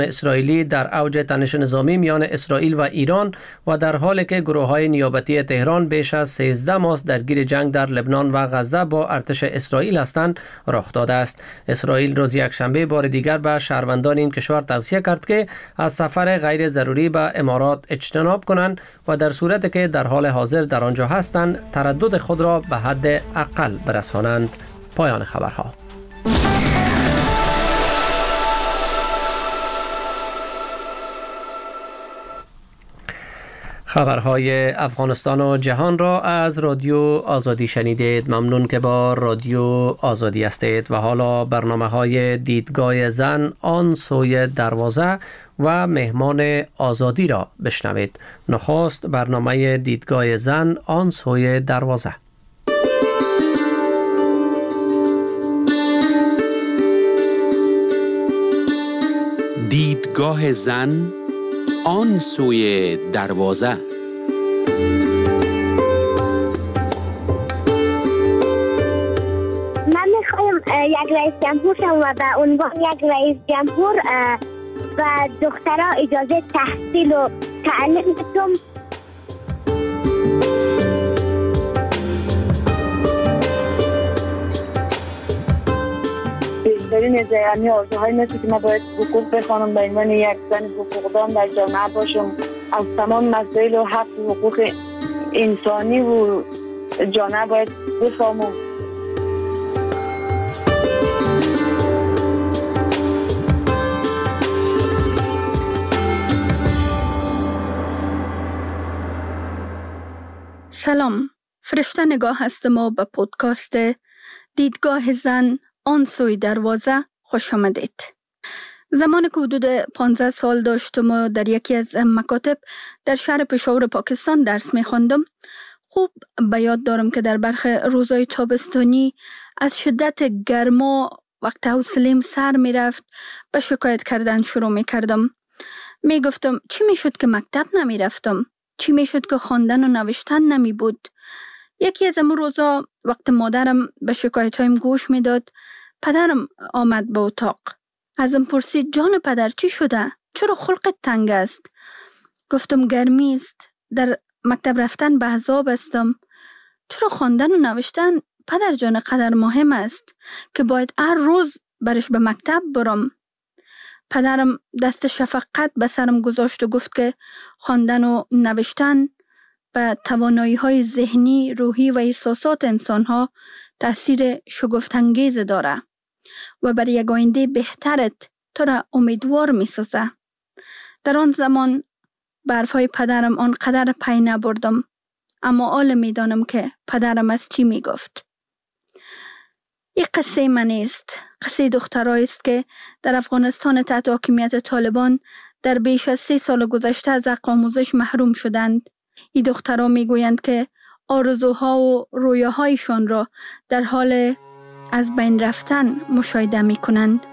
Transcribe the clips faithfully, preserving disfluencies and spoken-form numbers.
اسرائیلی در اوج تنش نظامی میان اسرائیل و ایران و در حالی که گروه‌های نیابتی تهران بیش از سیزده ماه درگیر جنگ در لبنان و غزه با ارتش اسرائیل هستند رخ داده است. اسرائیل روز یکشنبه بار دیگر به شهروندان این کشور توصیه کرد که از سفر غیر ضروری به امارات اجتناب کنند و در صورتی که در حال حاضر در آنجا هستند تردد خود را به حد اقل برسانند. پایان خبرها. خبرهای افغانستان و جهان را از رادیو آزادی شنیدید. ممنون که با رادیو آزادی هستید. و حالا برنامه های دیدگاه زن آن سوی دروازه و مهمان آزادی را بشنوید. نخست برنامه دیدگاه زن آن سوی دروازه. دیدگاه زن آن سوی دروازه. من میخوایم یک رئیس جمهور شم و به عنوان یک رئیس جمهور و دخترها اجازه تحصیل و تعلیم بدم. بیشترین یعنی آرزوهای مثل که ما باید حقوق بخوانم به عنوان یک زن حقوقدان در جامعه باشم، از تمام مسائل و حق و حقوق انسانی و جامعه باید بفهمم. سلام، فرشته نگاه هستم و به پودکاست دیدگاه زن آن سوی دروازه خوش آمدید. زمان که حدود پانزده سال داشتم و در یکی از مکاتب در شهر پشاور پاکستان درس می خواندم، خوب به یاد دارم که در برخی روزهای تابستانی از شدت گرما وقت حوصله‌ام سر می رفت به شکایت کردن شروع می کردم. می گفتم چی می شد که مکتب نمی رفتم؟ چی می شد که خواندن و نوشتن نمی بود؟ یکی از امون روزا وقت مادرم به شکایت هایم گوش می داد، پدرم آمد به اتاق. ازم پرسید جان پدر چی شده؟ چرا خلقت تنگ است؟ گفتم گرمی است. در مکتب رفتن به عذاب استم. چرا خواندن و نوشتن پدر جان قدر مهم است که باید هر روز برش به مکتب برم؟ پدرم دست شفقت به سرم گذاشت و گفت که خواندن و نوشتن به توانایی های ذهنی، روحی و احساسات انسان ها تأثیر شگفت‌انگیز داره و برای یک آینده بهترت تو را امیدوار می سازه. در آن زمان برفای پدرم آنقدر پی نبردم، اما حال می دانم که پدرم از چی می گفت. یک قصه من است، قصه دخترایی است که در افغانستان تحت حاکمیت طالبان در بیش از سه سال گذشته از حق آموزش محروم شدند. این دخترها می گویند که آرزوها و رویاهایشان را در حال از بین رفتن مشاهده می کنند.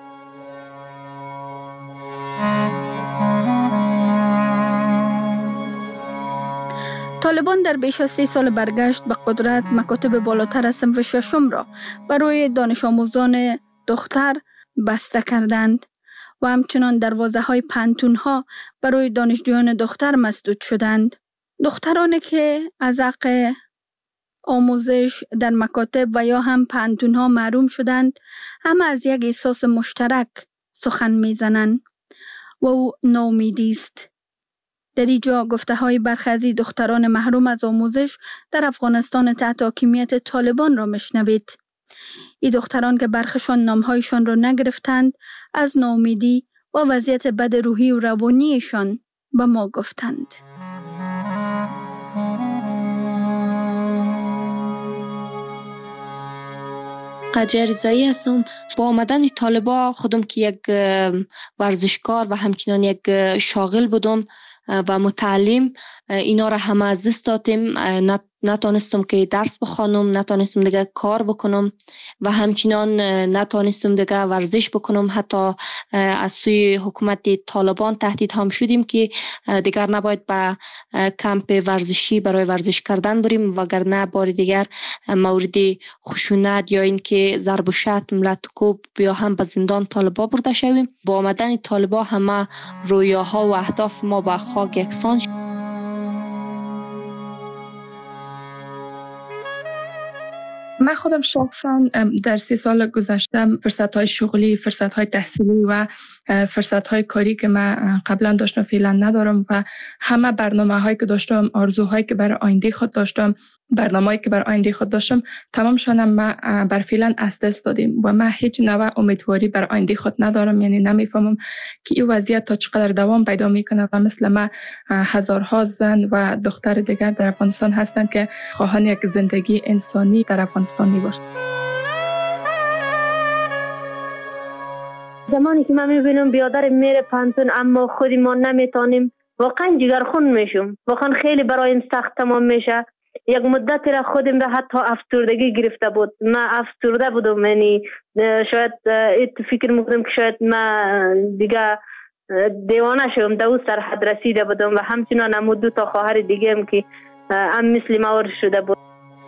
طالبان در بیش از سه سال برگشت به قدرت مکاتب بالاتر از صنف ششم را برای دانش آموزان دختر بسته کردند و همچنان دروازه های پانتون ها برای دانشجویان دختر مسدود شدند. دخترانی که از حق آموزش در مکاتب و یا هم پانتون ها محروم شدند، همه از یک احساس مشترک سخن می زنند و او ناامیدی است. در اینجا گفته های برخی از دختران محروم از آموزش در افغانستان تحت حاکمیت طالبان را مشنوید. این دختران که برخشان نامهایشان را نگرفتند، از ناامیدی و وضعیت بد روحی و روانیشان به ما گفتند. قجر رضایی هستم. با آمدن طالبا خودم که یک ورزشکار و همچنان یک شاغل بودم و متعلم، اینا را همه از دست دادیم. نه نتانستم که درس بخوانم، نتانستم دیگه کار بکنم و همچنان نتانستم دیگه ورزش بکنم. حتی از سوی حکومت طالبان تهدید هم شدیم که دیگر نباید به کمپ ورزشی برای ورزش کردن بریم، وگرنه بار دیگر مورد خشونت یا اینکه ضرب و شتم، لط و کوب یا هم به زندان طالبا برده شویم. با آمدن طالبا همه رویاها و اهداف ما به خاک یکسان شد. من خودم شخصا در سی سال گذشته فرصت‌های شغلی، فرصت‌های تحصیلی و فرصت‌های کاری که من قبلا داشتم فعلا ندارم و همه برنامه‌هایی که داشتم، آرزوهایی که برای آینده خود داشتم، برنامه‌ای که برای آینده خود داشتم، تمامشون ما بر فعلا از دست دادیم و من هیچ نوع امیدواری برای آینده خود ندارم. یعنی نمیفهمم که این وضعیت تا چقدر دوام پیدا میکنه و مثل ما هزارها زن و دختر دیگر در افغانستان هستند که خواهان یک زندگی انسانی در افغانستان میباشند. زمانی که من میبینم بیادر میره پانتون اما خودی ما نمیتونیم، واقعا جگرخون میشم. واقعا خیلی برایم سخت تمام میشه. یک مدتی را خودم را حتی افسردگی گرفته بود. من افسرده بودم، یعنی شاید ایت فکر میکنم که شاید من دیگه دیوانه شدم، در اون سرحد رسیده بودم و همچنان هم دو تا خواهر دیگه هم که هم مثل ما شده بود.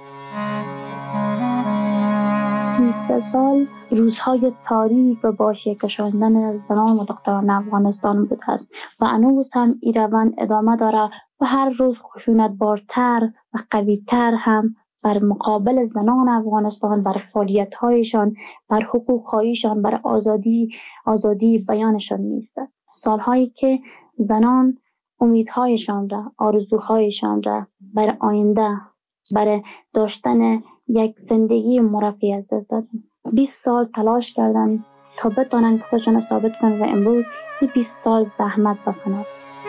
سه سال روزهای تاریک و با شکشاندن زنان و دختران افغانستان بوده است و هنوز هم این روند ادامه داره و هر روز خشونت بارتر و قویتر هم بر مقابل زنان افغانستان، بر فعالیت‌هایشان، بر حقوق‌هایشان، بر آزادی آزادی بیانشان نیست. سالهایی که زنان امیدهایشان را، آرزوهایشان را بر آینده، برای داشتن یک زندگی مرفه از دست دادن. بیست سال تلاش کردن تا بتونن خودشون ثابت کنن و امروز این بیست سال زحمت و فنا.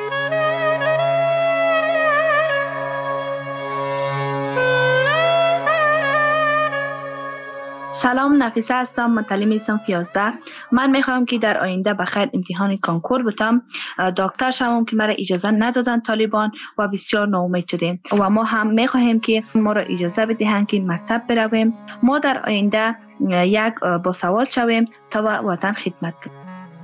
سلام، نفیسه هستم، متعلم صنف یازده. من میخوام که در آینده بخیر امتحان کانکور بتم، دکتر شوم که مرا اجازه ندادن طالبان و بسیار ناامید شدیم و ما هم میخواهیم که ما را اجازه بدهند که مکتب برویم. ما در آینده یک باسواد شویم تا وطن خدمت کنیم.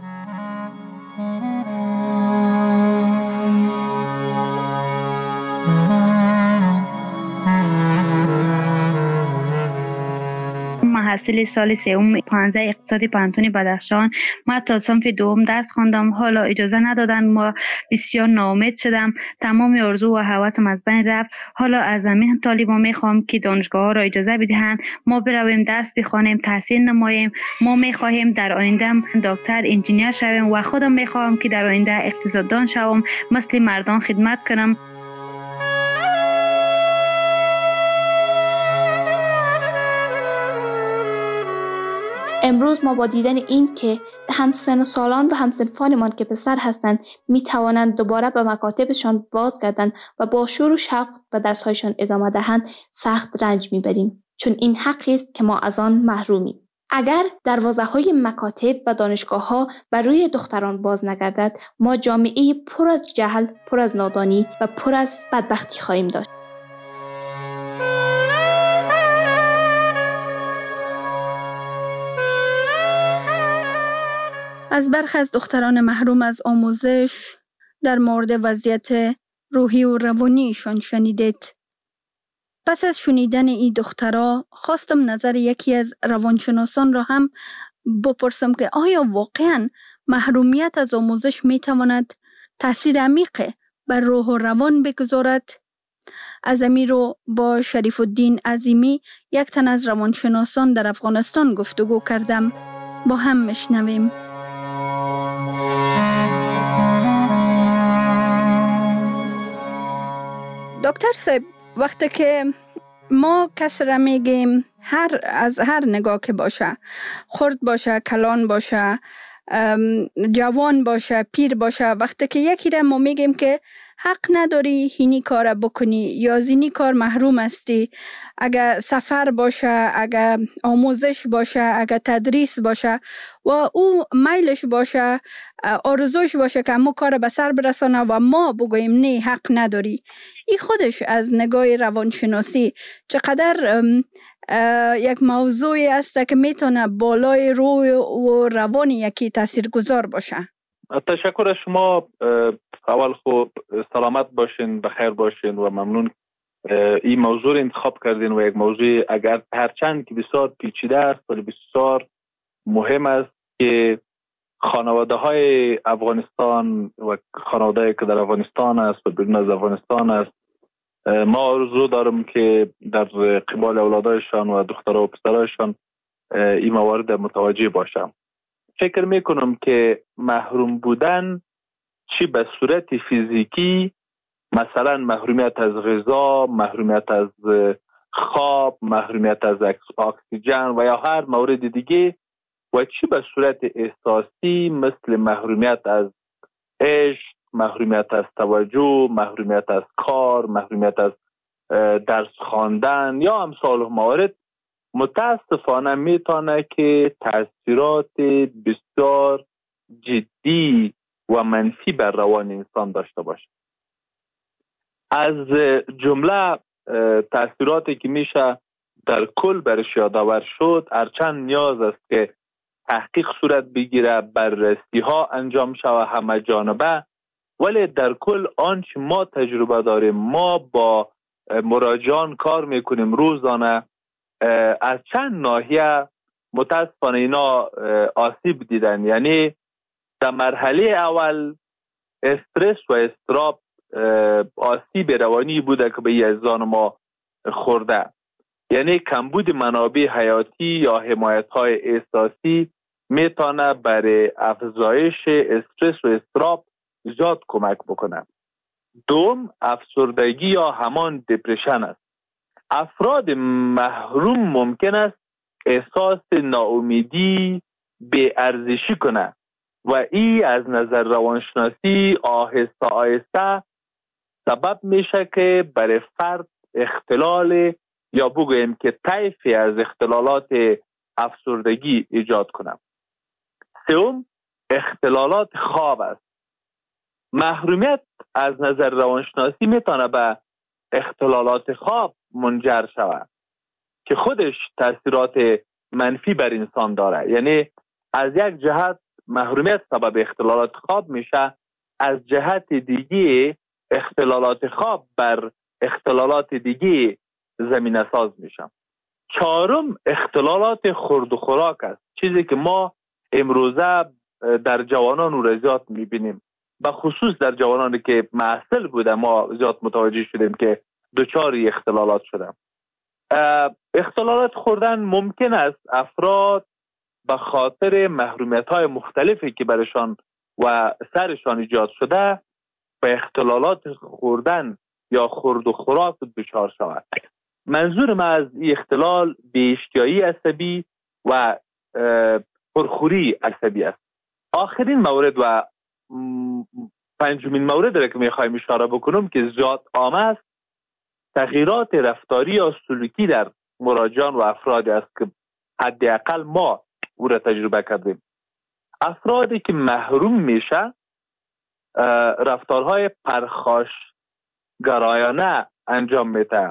محصل سال سوم پانزده اقتصادی پانتون بدخشان. من تا صنف دوم درس خواندم، حالا اجازه ندادن، ما بسیار ناامید شدم، تمام آرزو و هوسم از بین رفت. حالا از همین طالبان میخوام که دانشگاه ها را اجازه بدهند ما برویم درس بخوانیم، تحصیل نماییم. ما میخواهیم در آینده دکتر، انجینیر شویم و خودم میخوام که در آینده اقتصاددان شوم، مثل مردان خدمت کنم. امروز ما با دیدن این که همسن سالان و همسنفانمان که پسر هستند می توانند دوباره به مکاتبشان بازگردند و با شور و شوق به درسهایشان ادامه دهند سخت رنج می بریم، چون این حقی است که ما از آن محرومیم. اگر دروازه‌های مکاتب و دانشگاه‌ها بر روی دختران باز نگردد، ما جامعه پر از جهل، پر از نادانی و پر از بدبختی خواهیم داشت. از برخی از دختران محروم از آموزش در مورد وضعیت روحی و روانیشان شنیدید. پس از شنیدن این دخترها خواستم نظر یکی از روانشناسان را هم بپرسم که آیا واقعاً محرومیت از آموزش می تواند تأثیر عمیق بر روح و روان بگذارد؟ از امیر رو با شریف الدین عظیمی، یک تن از روانشناسان در افغانستان گفتگو کردم. با هم میشنویم. دکتر صاحب، وقتی که ما کس را میگیم هر از هر نگاه که باشه، خرد باشه، کلان باشه، جوان باشه، پیر باشه، وقتی که یکی را ما میگیم که حق نداری اینی کار بکنی یا زینی کار محروم هستی، اگر سفر باشه، اگر آموزش باشه، اگر تدریس باشه و او میلش باشه، آرزوش باشه که همون کار به سر برسانه و ما بگوییم نه حق نداری، این خودش از نگاه روانشناسی چقدر یک موضوعی است که میتونه بالای روی و روان یکی تاثیرگذار باشه. تشکر از شما. اول خوب سلامت باشین، بخیر باشین و ممنون این موضوع رو انتخاب کردین و یک موضوع اگر هرچند که بسیار پیچیده است ولی بسیار مهم است که خانواده های افغانستان و خانواده که در افغانستان است و بیرون از افغانستان است، ما آرزو دارم که در قبال اولادایشان و دخترها و پسرایشان این موارد متوجه باشم. فکر میکنم که محروم بودن چی به صورت فیزیکی، مثلا محرومیت از غذا، محرومیت از خواب، محرومیت از اکسیژن و یا هر مورد دیگه، و چی به صورت احساسی مثل محرومیت از عشق، محرومیت از توجه، محرومیت از کار، محرومیت از درس خواندن یا امثال موارد، متاسفانه میتونه که تاثیرات بسیار جدی و منفی بر روان انسان داشته باشه. از جمله تاثیراتی که میشه در کل برش یادآور شد، هرچند نیاز است که تحقیق صورت بگیره، بررسی ها انجام شوه همه جانبه، ولی در کل آنچه ما تجربه داریم، ما با مراجعان کار میکنیم روزانه، از چند ناحیه متاسفانه اینا آسیب دیدن. یعنی در مرحله اول استرس و اضطراب آسیب روانی بوده که به یزدان ما خورده، یعنی کمبود منابع حیاتی یا حمایت های احساسی میتونه برای افزایش استرس و اضطراب زیاد کمک بکنه. دوم، افسردگی یا همان دپرشن است. افراد محروم ممکن است احساس ناامیدی، بی‌ارزشی کنه و این از نظر روانشناسی آهسته آهسته سبب میشه که برای فرد اختلال یا بگوییم که طیفی از اختلالات افسردگی ایجاد کنه. سوم، اختلالات خواب است. محرومیت از نظر روانشناسی میتونه به اختلالات خواب منجر شود که خودش تاثیرات منفی بر انسان داره. یعنی از یک جهت محرومیت سبب اختلالات خواب میشه، از جهت دیگه اختلالات خواب بر اختلالات دیگه زمینه ساز میشه. چهارم، اختلالات خورد و خوراک است، چیزی که ما امروزه در جوانان و زیاد میبینیم، به خصوص در جوانانی که محصل بوده ما زیاد متوجه شدیم که دچار اختلالات شدن. اختلالات خوردن ممکن است افراد به خاطر محرومیت های مختلفی که برشان و سرشان ایجاد شده به اختلالات خوردن یا خورد و خوراک دچار شود. منظور من از این اختلال بی‌اشتیایی عصبی و پرخوری عصبی است. آخرین مورد و پنجمین مورد را که میخوایم اشاره بکنم که زیاد عام است، تغییرات رفتاری یا سلوکی در مراجعان و افرادی است که حداقل ما او را تجربه کردیم. افرادی که محروم میشه رفتارهای پرخاشگرایانه انجام میده،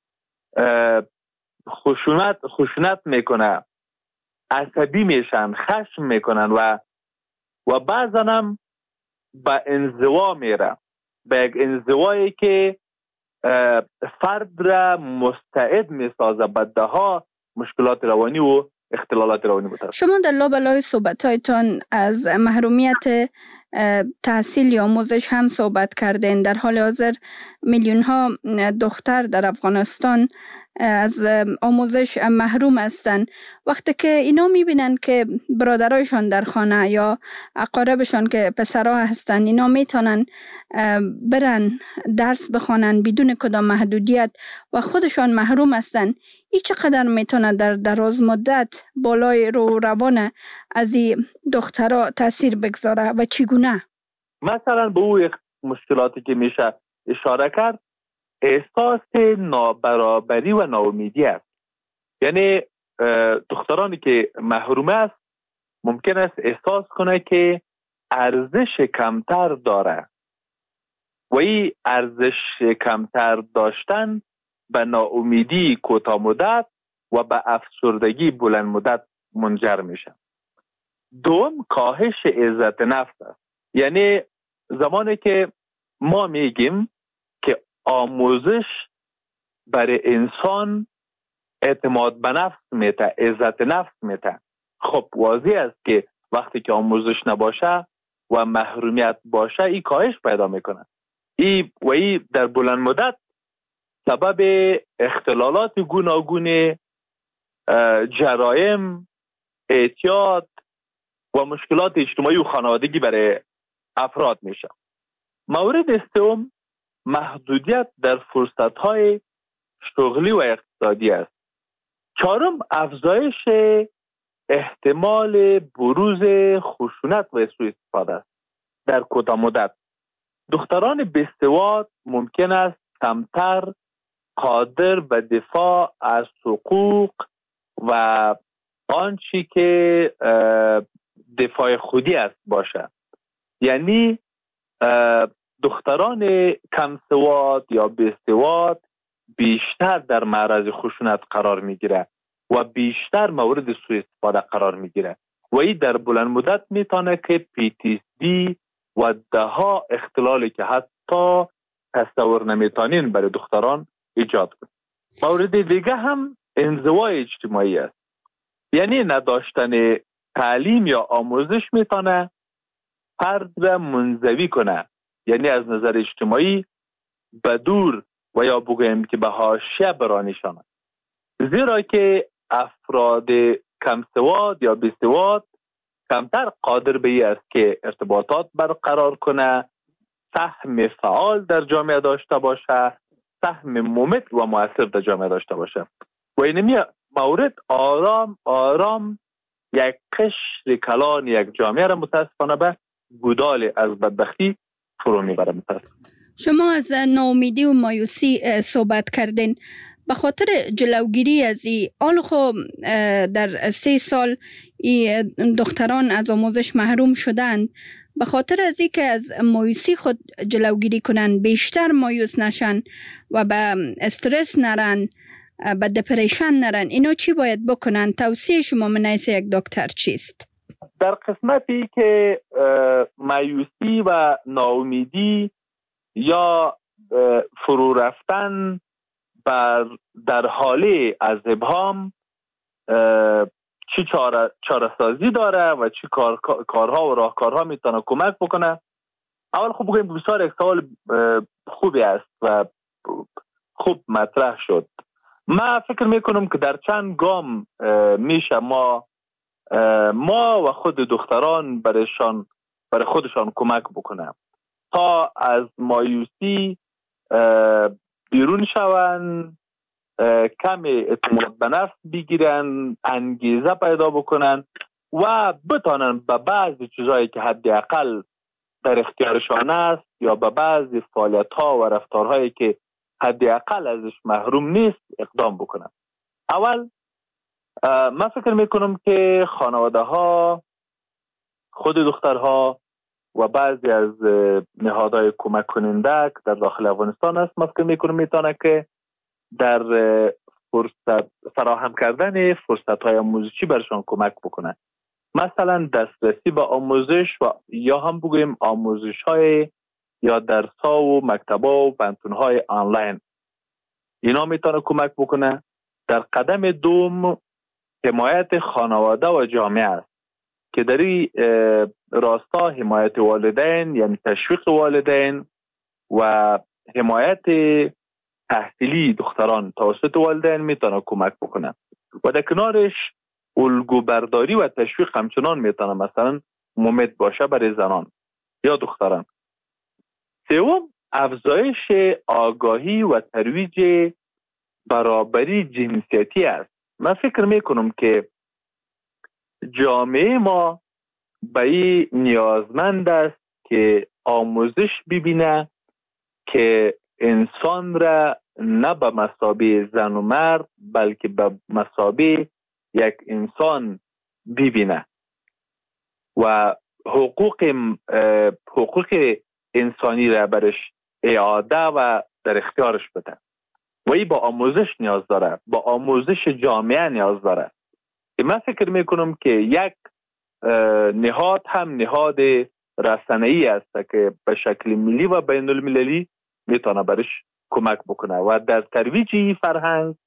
خشونت خشونت میکنه، عصبی میشن، خشم میکنن و و بعضا هم به انزوا میره، به یک انزوایی که فرد را مستعد میسازه به دهها مشکلات روانی و اختلالات روانی بوده. شما در لابلای صحبت‌هایتان از محرومیت تحصیل یا آموزش هم صحبت کردین. در حال حاضر میلیون ها دختر در افغانستان از آموزش محروم هستند. وقتی که اینا میبینن که برادرایشان در خانه یا اقاربشان که پسرها هستن اینا میتونن برن درس بخوانن بدون کدام محدودیت و خودشان محروم هستن، این چقدر میتونه در دراز مدت بالای رو روان از این دخترها تاثیر بگذاره و چگونه؟ مثلا به اون مشکلاتی که میشه اشاره کرد، احساس نابرابری و ناامیدی است. یعنی دخترانی که محروم است ممکن است احساس کنه که ارزش کمتر داره و این ارزش کمتر داشتن به ناامیدی کوتاه مدت و به افسردگی بلند مدت منجر میشه. دوم، کاهش عزت نفس است. یعنی زمانی که ما میگیم که آموزش برای انسان اعتماد به نفس میته، عزت نفس میته، خب واضح است که وقتی که آموزش نباشه و محرومیت باشه این کاهش پیدا میکنه. ای و ای در بلند مدت سبب اختلالات گوناگون، جرایم، اعتیاد و مشکلات اجتماعی و خانوادگی برای افراد میشه. مورد سوم، محدودیت در فرصت‌های شغلی و اقتصادی است. چهارم، افزایش احتمال بروز خشونت و سوء استفاده است. در کوتاه مدت دختران بی‌سواد ممکن است کمتر قادر به دفاع از حقوق و آنچه که دفاع خودی است باشه. یعنی دختران کم سواد یا بی‌سواد بیشتر در معرض خشونت قرار میگیره و بیشتر مورد سوء استفاده قرار میگیره و این در بلند مدت میتونه که پی تی اس دی و ده ها اختلالی که حتی تصور نمیتونین برای دختران ایجاد کنه. مورد دیگه هم انزوای اجتماعی است. یعنی نداشتن تعلیم یا آموزش میتونه فرد را منزوی کنه، یعنی از نظر اجتماعی به دور و یا بگویم که به حاشیه برانیشانه. زیرا که افراد کم سواد یا بی سواد کمتر قادر به این است که ارتباطات برقرار کنه، سهم فعال در جامعه داشته باشه، سهم ممت و مؤثر در جامعه داشته باشه و اینمی مورد آرام آرام یک قشر کلان یک جامعه را متاسفانه به گودال از بدبختی فرو میبره. متاسفانه شما از ناامیدی و مایوسی صحبت کردین. به خاطر جلوگیری از این آل خب در سه سال ای دختران از آموزش محروم شدند، به خاطر از این که از مایوسی خود جلوگیری کنن، بیشتر مایوس نشن و به استرس نرن، به دپریشن نرن، اینا چی باید بکنن؟ توصیه شما من حیث یک دکتر چیست؟ در قسمتی که مایوسی و ناامیدی یا فرو رفتن بر در حاله از ابهام چی چاره چاره سازی داره و چی کار کارها و راهکارها میتونه کمک بکنه؟ اول خوب بگیم بسیار یک سوال خوبی است و خوب مطرح شد. من فکر میکنم که در چند گام میشه ما ما و خود دختران برایشان برای خودشان کمک بکنه تا از مایوسی بیرون شون، کم اعتماد به نفس بگیرن، انگیزه پیدا بکنن و بتانن به بعضی چیزایی که حداقل در اختیارشان است یا به بعضی فعالیت ها و رفتارهایی که حداقل ازش محروم نیست اقدام بکنن. اول من فکر میکنم که خانواده ها، خود دخترها و بعضی از نهادهای کمک کننده که در داخل افغانستان است، من فکر میکنم میتونه که در فرصت فراهم کردن فرصت های آموزشی برشان کمک بکنه. مثلا دسترسی به آموزش و یا هم بگویم آموزش های یا درس ها و مکتب ها و پانتون های آنلاین، اینا میتونه کمک بکنه. در قدم دوم حمایت خانواده و جامعه است که در این راستا حمایت والدین، یعنی تشویق والدین و حمایت تحصیلی دختران توسط والدین میتونه کمک بکنه و در کنارش الگو برداری و تشویق همچنان میتونه مثلا ممد باشه برای زنان یا دختران. سوم، افزایش آگاهی و ترویج برابری جنسیتی است. من فکر میکنم که جامعه ما به این نیازمند است که آموزش ببینه که انسان را نه به مثابه زن و مرد بلکه به مثابه یک انسان ببینه و حقوق حقوق انسانی را برش اعاده و در اختیارش بده و این با آموزش نیاز داره، با آموزش جامعه نیاز داره. من فکر میکنم که یک نهاد هم نهاد رسانه‌ای است که به شکل ملی و بین المللی میتونه برش کمک بکنه و در ترویج فرهنگ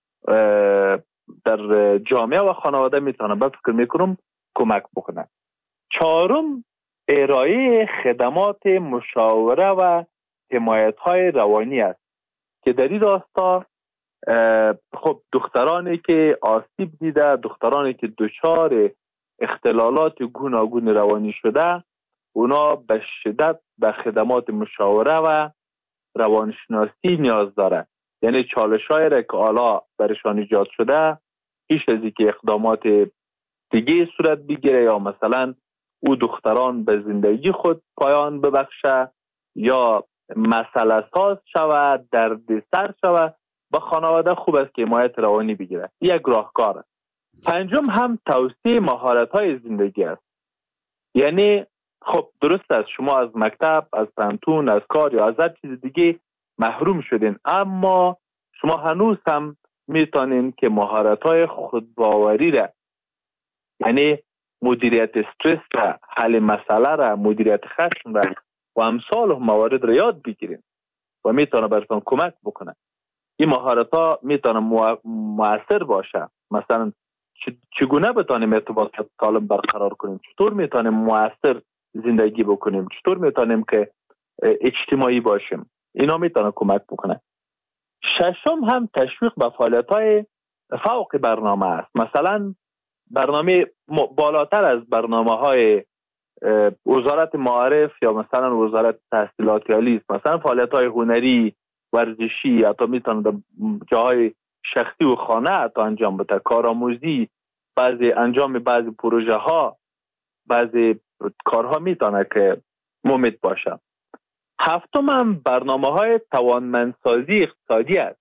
در جامعه و خانواده میتونه به فکر میکنم کمک بکنه. چهارم، ارائه خدمات مشاوره و حمایت های روانی است که در این راستا خب دخترانی که آسیب دیده، دخترانی که دچار اختلالات گوناگون روانی شده، اونا به شدت به خدمات مشاوره و روانشناسی نیاز داره. یعنی چالش های را که حالا برشان ایجاد شده پیش از اینکه اقدامات دیگه صورت بگیره یا مثلا او دختران به زندگی خود پایان ببخشه یا مسئله ساز شود، دردسر شود، با خانواده خوب است که حمایت روانی بگیره. یک راهکار است. پنجم هم توسعه مهارت های زندگی است. یعنی خب درست است شما از مکتب، از پانتون، از کار یا از هر چیز دیگه محروم شدین، اما شما هنوز هم میتونین که مهارت های خودباوری را، یعنی مدیریت استرس را، حل مسئله را، مدیریت خشم را و امثال موارد را یاد بگیرین و میتونه براتون کمک بکنه. این مهارت ها میتونه مؤثر باشه. مثلا چگونه بتونیم ارتباطات سالم برقرار کنیم، چطور میتونیم مؤثر زندگی بکنیم، چطور میتونیم که اجتماعی باشیم، اینا میتونه کمک بکنه. ششم هم تشویق به فعالیت های فوق برنامه است. مثلا برنامه بالاتر از برنامه های وزارت معارف یا مثلا وزارت تحصیلات عالی است. مثلا فعالیت های هنری، ورزشی، حتی میتونه در جاهای شخصی و خانه حتی انجام بده، کارآموزی، بعضی انجام بعضی پروژه ها، بعضی کارها میتونه که مفید باشه. هفتم هم برنامه های توانمندسازی اقتصادی است.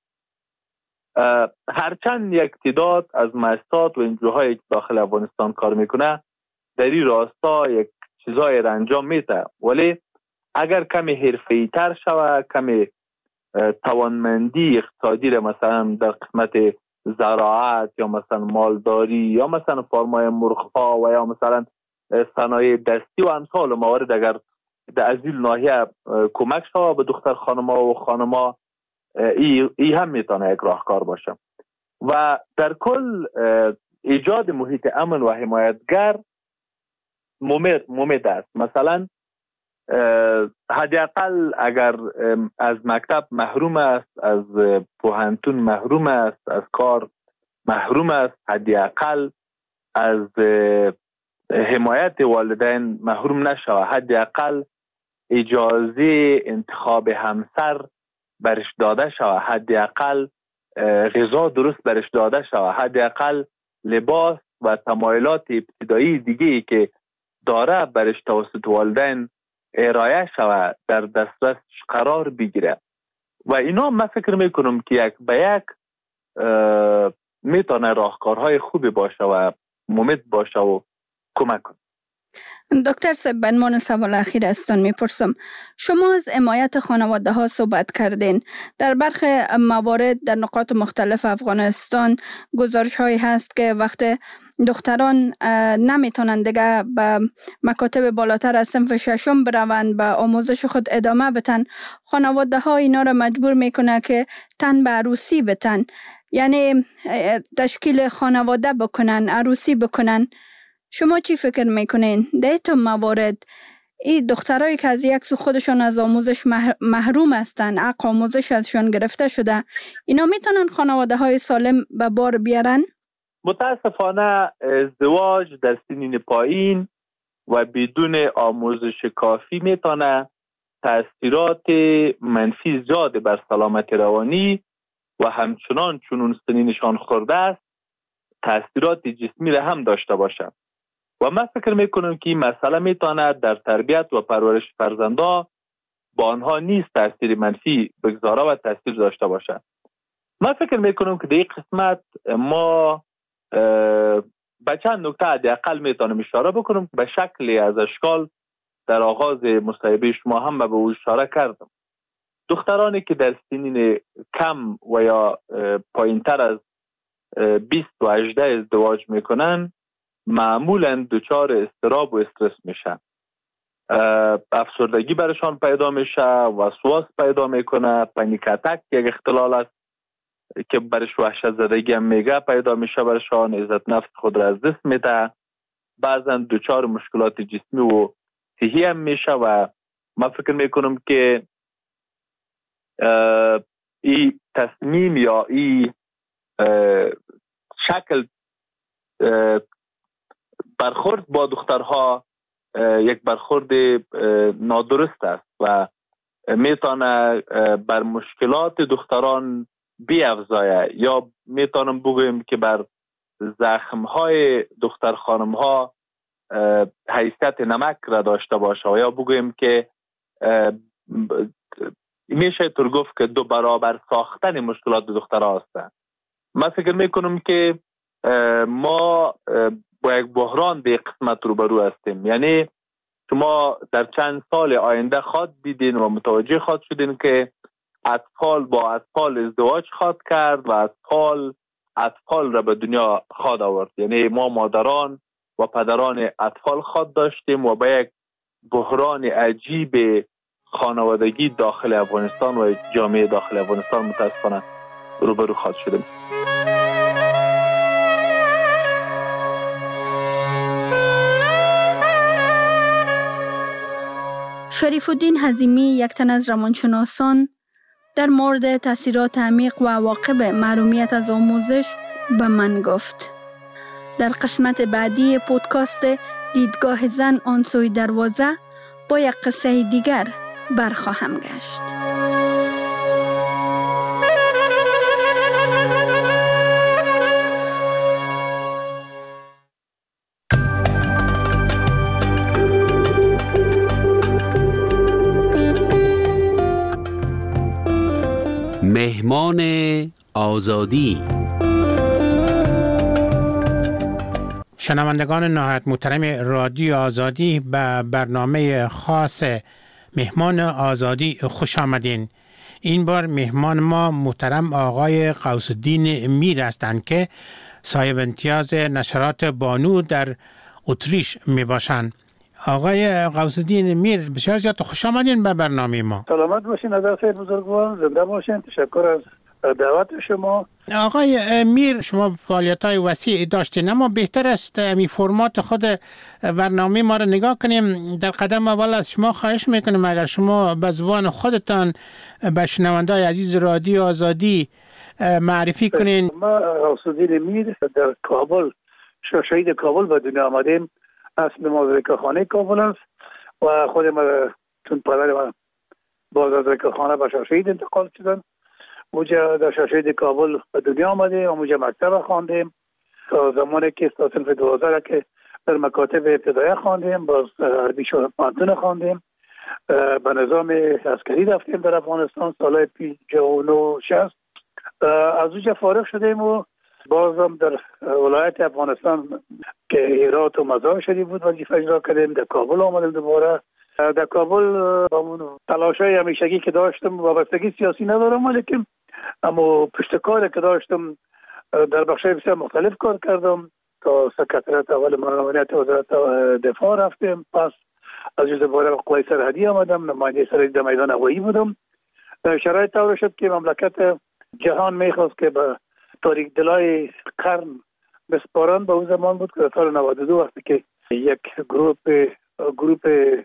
هرچند یک تعداد از مؤسسات و انجوهای که داخل افغانستان کار میکنه در این راستا یک چیزایی را انجام میده، ولی اگر کمی حرفه‌ای تر شود، کمی توانمندی اقتصادی را مثلا در قسمت زراعت یا مثلا مالداری یا مثلا فرمای مرغ‌ها و یا مثلا صنایع دستی و امثال موارد اگر در از این ناحیه کمک شود به دختر خانم‌ها و خانم‌ها، ای, ای هم میتونه یک راهکار باشه. و در کل ایجاد محیط امن و حمایتگر ممید است. مثلا حداقل اگر از مکتب محروم است، از پوهنتون محروم است، از کار محروم است، حداقل از حمایت والدین محروم نشود، حداقل اجازه انتخاب همسر برش داده شود، حداقل غذا درست برش داده شود، حداقل لباس و تمایلات ابتدایی دیگه که داره برش توسط والدین ارائه شود، در دسترس قرار بگیره. و اینا من فکر میکنم که یک به یک میتونه راهکارهای خوبی باشه و مفید باشه و کمک کنه. دکتر صاحب، به عنوان سوال اخیر ازتان میپرسم، شما از حمایت خانواده ها صحبت کردین. در برخی موارد در نقاط مختلف افغانستان گزارش هایی هست که وقتی دختران نمیتونن دیگه به مکاتب بالاتر از صنف ششم بروند، به آموزش خود ادامه بتن، خانواده ها اینا را مجبور میکنه که تن به عروسی بتن، یعنی تشکیل خانواده بکنن، عروسی بکنن. شما چی فکر میکنین؟ در این موارد این دخترایی که از یک سو خودشون از آموزش محروم هستن، حق آموزش ازشون گرفته شده، اینا میتونن خانواده های سالم به بار بیارن؟ متاسفانه ازدواج در سنین پایین و بدون آموزش کافی میتونه تأثیرات منفی زیاد بر سلامت روانی و همچنان چون سنینشان خورده است تأثیرات جسمی را هم داشته باشد. و من فکر میکنم که این مسئله میتونه در تربیت و پرورش فرزندا با آنها نیست تأثیر منفی بگذاره و تأثیر داشته باشد. من فکر میکنم که در این قسمت ما به چند نکته حداقل میتونم اشاره بکنم. به شکلی از اشکال در آغاز مصاحبه شما هم به او اشاره کردم. دخترانی که در سنین کم و یا پایین تر از بیست و هجده ازدواج میکنن معمولا دچار اضطراب و استرس میشن. افسردگی برشان پیدا میشه، وسواس پیدا میکنه، پنیک اتک یک اختلال است که برش وحشت زدگی هم میگه پیدا میشه برشان، عزت نفس خود را از دست میده، بعضا دچار مشکلات جسمی و صحی هم میشه. و من فکر میکنم که این تصمیم یا این شکل برخورد با دخترها یک برخورد نادرست است و میتونه بر مشکلات دختران بیافزایه، یا میتونم بگویم که بر زخمهای دختر خانمها حیثیت نمک را داشته باشه، و یا بگویم که میشه طور گفت که دو برابر ساختن مشکلات دخترها هستند. من فکر میکنم که ما با یک بحران به قسمت روبرو هستیم. یعنی شما در چند سال آینده خواهد دیدین و متوجه خواهد شدین که اطفال با اطفال ازدواج خواهد کرد و اطفال اطفال را به دنیا خواهد آورد. یعنی ما مادران و پدران اطفال خواهد داشتیم و با یک بحران عجیب خانوادگی داخل افغانستان و جامعه داخل افغانستان متاسفانه روبرو خواهد شدیم. شریف الدین حزیمی، یک تن از روانشناسان، در مورد تاثیرات عمیق و عواقب محرومیت از آموزش به من گفت. در قسمت بعدی پودکاست دیدگاه زن آن سوی دروازه با یک قصه دیگر برخواهم گشت. مهمان آزادی. شنوندگان نهایت محترم رادیو آزادی به برنامه خاص مهمان آزادی خوش آمدین. این بار مهمان ما محترم آقای غوث الدین میر هستند که صاحب امتیاز نشرات بانو در اتریش می باشند. آقای غوث الدین میر، بسیار زیاد خوش آمدین به برنامه ما. سلامت باشین حضرت بزرگوار، زنده باشین. تشکر از دعوت شما. آقای میر، شما فعالیت‌های وسیع داشتین، اما بهتر است می فرمات خود برنامه ما را نگاه کنیم. در قدم اول از شما خواهش میکنیم اگر شما به زبان خودتان به شنونده‌های عزیز رادیو آزادی معرفی کنین. ما غوث الدین میر در کابل، شهید کابل به دنیا آمدیم. اصل ما زکاخانه کابل است و خود ما چون پدر ما باز از زکاخانه به شهید انتقال شدن. موجه در شهید کابل به دنیا آمدیم و موجه مکتب خواندیم تا زمانی که تا صنف دوازده که در مکاتب ابتدایی خواندیم، باز عربی پانتون خواندیم، به نظام عسکری رفتیم در افغانستان سال پنجاه و نه شصت. از اونجا فارغ شدیم و بازم در ولایت افغانستان که هرات و مزار شریف بود وظیفه اجرا کردیم. در کابل آمدیم دوباره. در کابل با تلاش‌های همیشگی که داشتم، وابستگی سیاسی ندارم ولیکن اما پشتکاری که داشتم در بخش‌های بسیار مختلف کار کردم. تا سکرتریات اول معاونت وزارت دفاع رفتیم، پس از جز دوباره به قوای سرحدی آمدم، نماینده سرحدی در میدان هوایی بودم. شرایط طور شد که مملکت جهان میخواست که به تاریک دلای قرن بسپارن. به اون زمان بود که در سال نود و دو وقتی که یک گروه گروپ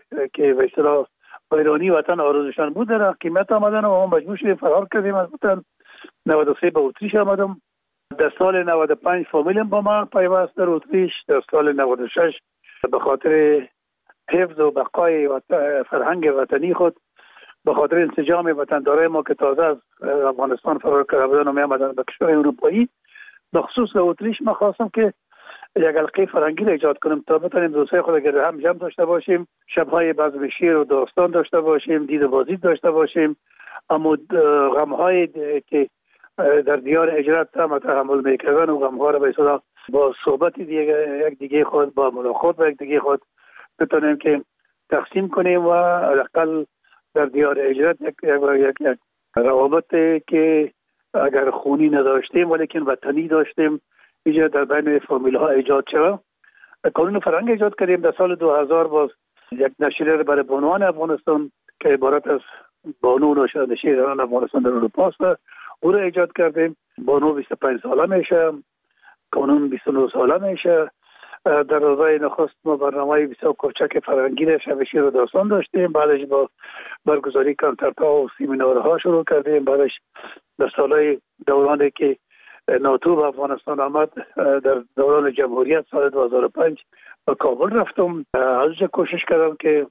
که به اصطلاح ایرانی وطن آرزوشان بود در حکیمت آمدن و ما مجبور شدیم فرار کردیم از وطن. نود و سه به اتریش آمدم. در سال نود و پنج فامیلم با ما پیوست در اتریش. در سال نود و شش به خاطر حفظ و بقای فرهنگ وطنی خود، به خاطر انسجام وطندارای ما که تازه از افغانستان فرار کرده بودن و می آمدن به کشور اروپایی، به خصوص در اتریش ما خواستم که یک حلقه فرهنگی را ایجاد کنیم تا بتونیم دوستای خود گرد هم جمع داشته باشیم، شب‌های بزم شعر و داستان داشته باشیم، دید و بازدید داشته باشیم، اما غم‌های که در دیار اجرت هم تحمل میکردن و غم‌ها را به اصطلاح با صحبت دیگه یک دیگه خود، با ملاقات با یک دیگه خود بتونیم که تقسیم کنیم و حداقل در دیار اجرت یک یک یک روابط که اگر خونی نداشتیم ولیکن وطنی داشتیم اینجا در بین فامیل ها ایجاد شد. قانون فرهنگ ایجاد کردیم. در سال دو هزار باز یک نشریه برای بانوان افغانستان که عبارت از بانو ناشناسی زنان افغانستان در اروپا است او را ایجاد کردیم. بانو بیست و پنج ساله میشه، قانون بیست و نه ساله میشه. در روزهای نخست ما برنامه بسیار کوچک فرهنگی را شب شعر و داستان داشتیم. بعدش با برگزاری کنسرت‌ها و سمینارها شروع کردیم. بعدش در سالهای دورانی که ناتو به افغانستان آمد، در دوران جمهوریت سال دو هزار و پنج به کابل رفتم. از کوشش کردم که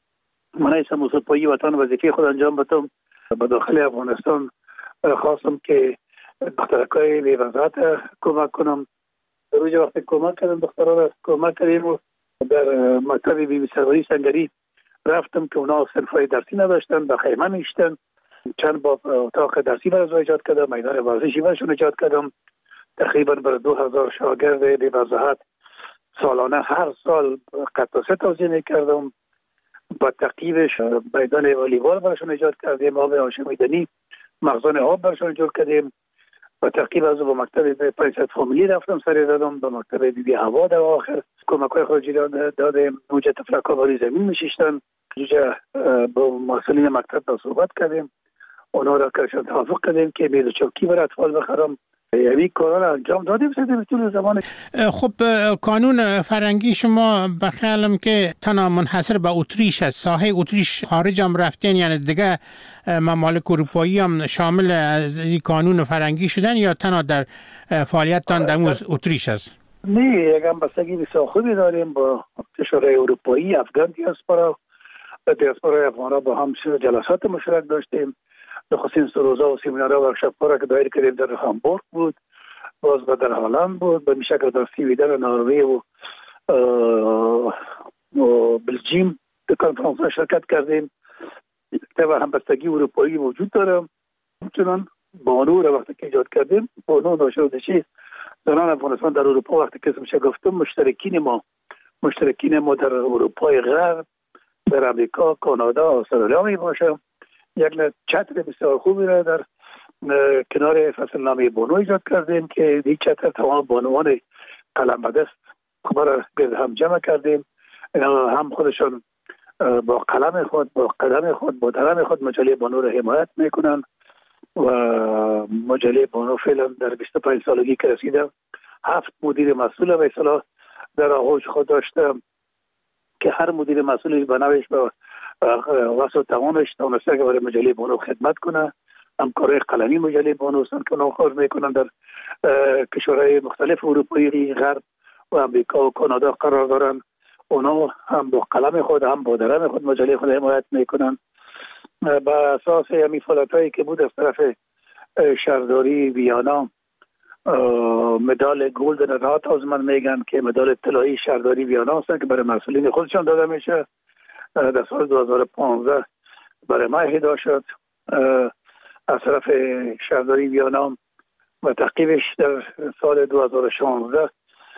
من ایسا موسیقی وطن وظیفه خود انجام بدم. به داخل افغانستان خواستم که دخترکای بی‌وضاحت کمک کنم. در روز وقتی کمک کردم دخترها را کمک کردیم و در مکتب بی بی سروری سنگری رفتم که اونا صنفای درسی نداشتن، به خیمه میشتن. چند با اتاق درسی برای ایجاد کردم، میدان ورزشی برشون ایجاد کردم. تقریبا بر دو هزار شاگرد بی وضاحت سالانه هر سال قطعه توزیع میکردم. با تقییبش میدان والیبال برشون ایجاد کردیم، آب آشامیدنی، مخزن آب برشون ایجاد کردیم. با تقییب از با مکتب پنجصد فامیلی رفتم سری دادم، با مکتب بی بی هوا در آخر کمک‌های خارجی دادیم. اونجا تفرق‌ها باری زمین میشیشتن. اونجا با مسئولین مکتب با صحبت کردیم، اونا را کارشان توافق کردیم که میز چوکی برای اطفال بخرم. یعنی کارا را انجام دادیم سیده طول زمان. خب قانون فرهنگی شما بخیالم که تنها منحصر به اتریش است. ساحه اتریش خارج هم رفتین، یعنی دیگه ممالک اروپایی هم شامل از این قانون فرهنگی شدن یا تنها در فعالیتتان در اتریش است؟ نه، یک همبستگی بسیار خوبی داریم با کشورهای اروپایی. افغان دیاسپورا و دیاسپورای افغانا با هم جلسات مشترک داشتیم. نخستین سروزا و سیمینارها و ورکشاپ‌ها را که دایر کردیم در هامبورگ بود، باز در هلند بود، به شکل در سویدن، نروژ و و بلژیم در کنفرانس‌ها شرکت کردیم. و همبستگی اروپایی وجود داره. همچنان بانو را وقتی که ایجاد کردیم، بانو ناشناسی زنان افغانستان در اروپا وقتی که اسمش گفتم، مشترکین ما مشترکین ما در اروپای غرب، در امریکا، کانادا، استرالیا می باشه. یک چتر بسیار خوبی را در کنار فصل نامه بانو ایجاد کردیم که این چتر تمام بانوان قلم به دست خبر گرد هم جمع کردیم. هم خودشان با قلم خود، با قدم خود، با درم خود مجله بانو را حمایت میکنن و مجله بانو فعلا در بیست و پنج سالگی که رسیده هفت مدیر مسئول و اصطلاح در آغوش خود داشته که هر مدیر مسئولی به نوش به واسه توانش تونسته که برای مجله بانو خدمت کنه. همکارای قلمی مجله بانو هستند که اونا کار میکنن در کشورهای مختلف اروپایی غرب و امریکا و کانادا قرار دارن. اونا هم با قلم خود هم با درم خود مجله خود حمایت میکنن. به اساس همین فعالیتایی که بود از طرف شهرداری ویانا مدال گلدن رات از من میگن که مدال طلایی شهرداری ویانا هستن که برای مسئولین خودشان داده میشه. در سال دو هزار و پانزده برای ما اهدا شد از طرف شهرداری ویانا و تعقیبش در سال دو هزار و شانزده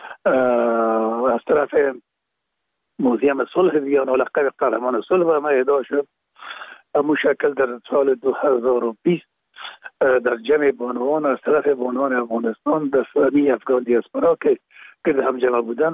از طرف موزیم صلح ویانا لقب قهرمان صلح و ما اهدا شد. همون شکل در سال دو هزار و بیست در جمع بانوان از طرف بانوان افغانستان در سامی افغان دیاسپورا که گرد هم جمع بودن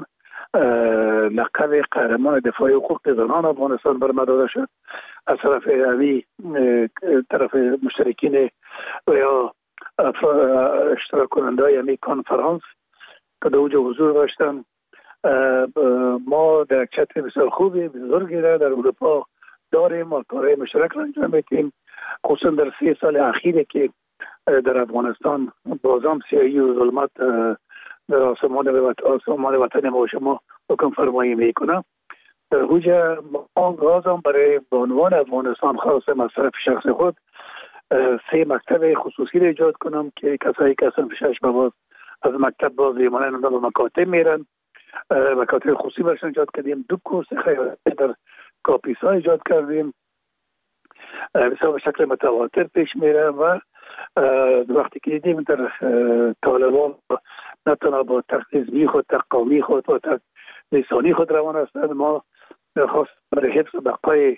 لقب قهرمان دفاع حقوق زنان افغانستان بر ما داده شد. از طرف امی طرف مشترکین و یا اشتراک کننده های امی کانفرانس که در اوجه حضور داشتن ما در چتر بسیار خوبی بزرگی را در اروپا داریم و کارهای مشترک را انجام میدیم، خصوصا در سه سال اخیری که در افغانستان بازم سیاهی و ظلمت در آسمان وطن ما و شما حکم فرمایی میکنه. در حوجه ما گازم برای بانوان افغانستان خاص مصرف شخص خود سه مکتب خصوصی را ایجاد کنم که کسایی که اصلا شش باز از مکتب باز ایمانه به مکاتب میرن، مکاتب خصوصی برشان ایجاد کردیم. دو کورس خیلی در کاپیسا ایجاد کردیم، بسیار به شکل متواتر پیش میره و وقتی که دیدیم در طالبان نه تنها با تقدیزمی خود، تقامی خود و لسانی خود روان هستند، ما خاص برای حفظ بقای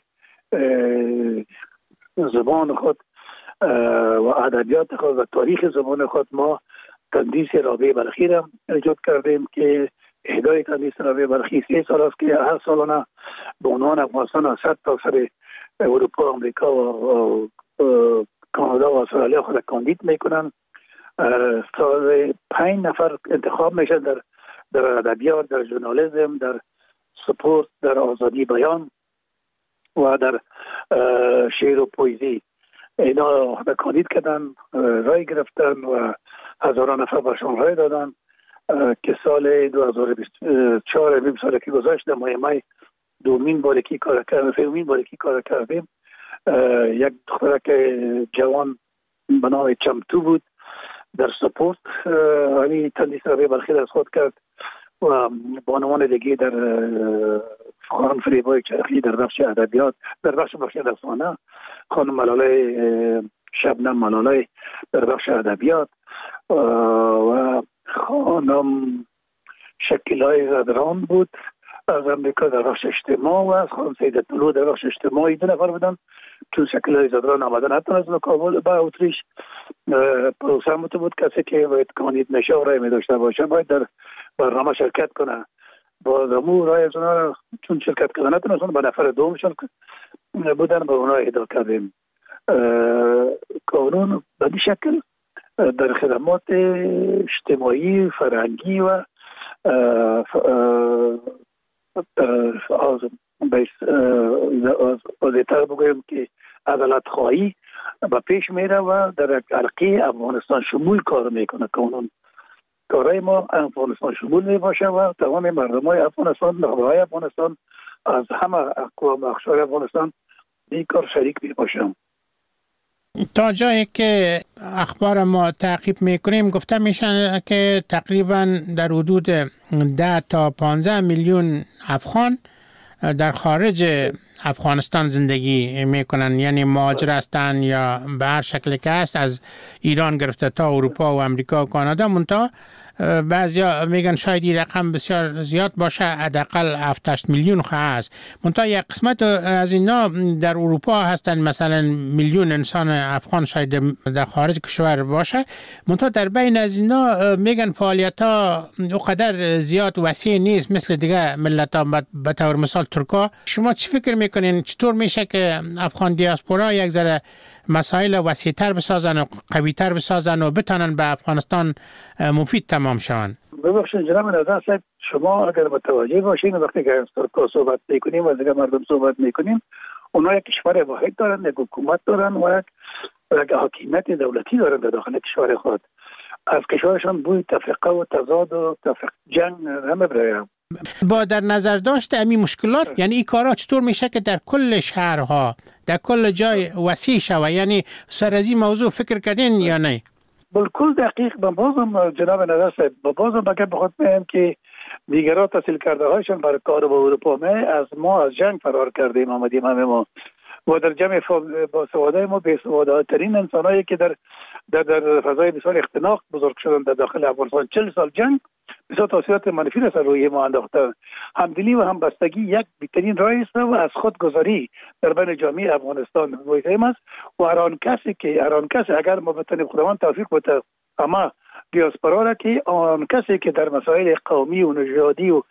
زبان خود و ادبیات خود و تاریخ زبان خود ما تندیس رابعه بلخی را ایجاد کردیم که اهدای تندیس رابعه بلخی سه سال است که هر سالانه به عنوان افغانستان از صد تا سر اروپا، امریکا و کانادا و استرالیا خود کاندید میکنن. سال پنج نفر انتخاب میشن در در ادبیات، در ژورنالیسم، در سپورت، در آزادی بیان و در شعر و پویزی. اینا خود کاندید کردن، رای گرفتن و هزاران نفر برشان رای دادن که سال دو هزار و بیست و چهار نیم سال که گذشت ماه می دومین باری که کار کردیم، سومین باری که کار کردیم. یک دخترک جوان به نام چمتو بود در سپورت، همین تندیس رابعه بلخی از خود کرد و بانوان دیگه در خانم فریبای چرخی در بخش ادبیات، در بخش بخش رسانه خانم ملاله شبنم ملاله در بخش ادبیات و خانم شکیلای زدران بود از امریکا در بخش اجتماع و از خانم سیده طلوع در بخش اجتماعی. دو نفر بودن چون شکیلای زدران آمدن حتی از کابل با اتریش. پروسه هم بود کسی که باید کاندید نشه و رای می داشته باشه باید در برنامه شرکت کنه. با دمو رای از اونا چون شرکت کردن نتونستن با نفر دومشون بودن با اونا اهدا کردیم. قانون به این شکل در خدمات اجتماعی، فرهنگی و بازیتر بگویم که عدالت خواهی به پیش میره و در عرقی افغانستان شمول کار میکنه. قانون کارهای ما افغانستان شمول میباشه و تمام مردم های افغانستان، نخبه های افغانستان از همه اقوام اقشار افغانستان این کار شریک میباشم. تا جایی که اخبار ما تعقیب میکنیم گفته میشن که تقریبا در حدود ده تا پانزده میلیون افغان در خارج افغانستان زندگی میکنن، یعنی مهاجر هستن یا به هر شکلی که هست از ایران گرفته تا اروپا و امریکا و کانادا. منتها بعضیا میگن شاید این رقم بسیار زیاد باشه، حداقل هفت هشت میلیون هست. منتها یک قسمت از اینا در اروپا هستن، مثلا میلیون انسان افغان شاید در خارج کشور باشه. منتها در بین از اینا میگن فعالیت ها اونقدر زیاد وسیع نیست مثل دیگه ملت ها، به طور مثال ترکا. شما چی فکر میکنین چطور میشه که افغان دیاسپورا یک ذره مسائل وسیع‌تر بسازن و قوی‌تر بسازن و بتونن به افغانستان مفید تمام شوند؟ ببخشید جناب نظر صاحب، شما اگر متوجه باشین وقتی که از ترکا صحبت میکنیم و از دیگر مردم صحبت میکنیم، اونا یک کشور واحد دارن، یک حکومت دارن و یک حاکمیت دولتی دارن در داخل کشور خود. از کشورشان بوی تفرقه و تضاد و تفرقه جنگ نمیبره. با در نظر داشت امی مشکلات، یعنی این کارا چطور میشه که در کل شهرها در کل جای وسیع شوه؟ یعنی سر از این موضوع فکر کردین یا نه؟ بالکل دقیق. با بازم جناب نظر صاحب، با بازم بگه بخواد میگم که دیگرها تحصیل کرده هایشان برای کار با اروپا می از ما از جنگ فرار کردیم آمدیم همه ما و در جمع با سواده ما به سواده ترین انسان هایی که در در, در فضای بسیار اختناق بزرگ شدن در داخل افغانستان. چهل سال جنگ بسیار تاثیرات منفی را سر روی ما انداخته. همدلی و همبستگی یک بهترین راه است و از خودگذاری در بین جامعه افغانستان مهم است و هر آن کسی که هر آن کسی اگر ما بتونیم خداوند توفیق بده اما دیاسپورا را که آن کسی که در مسائل قومی و نژادی و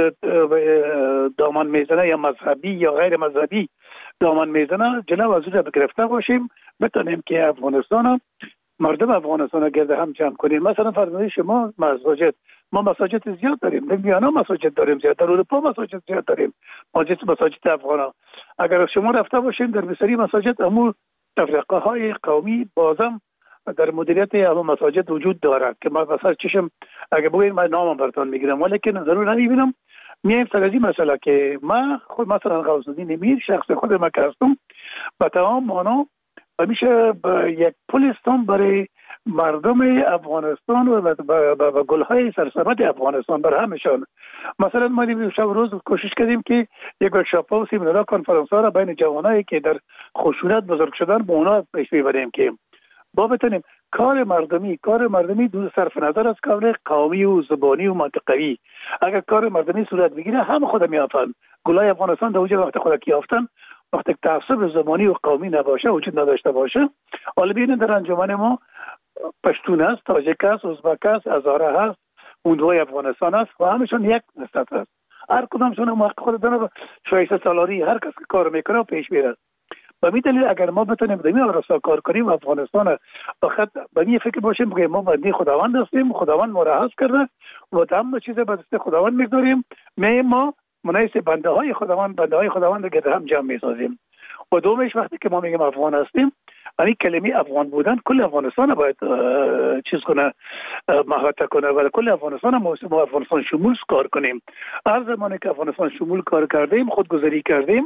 دامن میزنه یا مذهبی یا غیر مذهبی دامن میزنه جلو از او گرفته باشیم، بتونیم که افغانستان مردم افغانستان گرد هم جمع کنیم. مثلا فرمایش شما مزاجت ما مساجد زیاد داریم، در ویانا مساجد داریم زیاد، در اروپا مساجد زیاد داریم، مساجد مساجد افغانا. اگر شما رفته باشین در بسیاری مساجد امور تفرقه های قومی بازم در مدیریت همون مساجد وجود دارد که ما مثلا چشم اگه بگوین من نامم براتون میگیرم، ولیکن ضرور نمیبینم. میایم سر از این مسئله که من خود مثلا غوث الدین امیر شخص خود ما که هستم به تمام معنا میشه یک پل هستم برای مردم افغانستان و و گلهای سرسبد افغانستان بر همشان. مثلا ما این شب روز کوشش کردیم که یک ورکشاپ و سیمینار کنفرانس ها را بین جوانایی که در خشونت بزرگ شدن به اونا پیش ببریم که با بتونیم کار مردمی کار مردمی دو صرف نظر از کار قومی و زبانی و منطقوی. اگر کار مردمی صورت بگیره هم خود میافن. گلای افغانستان در وجه وقت خود کی یافتن وقتی تعصب زبانی و قومی نباشه وجود نداشته باشه. حالا ببینید در انجمن ما پشتون است، تاجیک است، ازبک است، هزاره هست، اوندوی افغانستان است و همشون یک نسبت است. هر کدامشون هم حق خود دارن. شایسته سالاری هر کس که کار میکنه پیش میره. به می دلیل اگر ما بتونیم دمی آراستا کار کنیم افغانستان فقط به می فکر باشیم که ما بندی خداوند هستیم، خداوند ما را حفظ کرده و تمام چیز به دست خداوند میگذاریم. می ما مناسب بنده های خداوند بنده های خداوند رو گرد هم جمع میسازیم. و دومش وقتی که ما میگیم افغان هستیم، یعنی کلمه افغان بودن کل افغانستان باید چیز کنه، محاطه کنه و کل افغانستان ما افغانستان شمول کار کنیم. هر زمانی که افغانستان شمول کار کردیم، خودگذاری کردیم،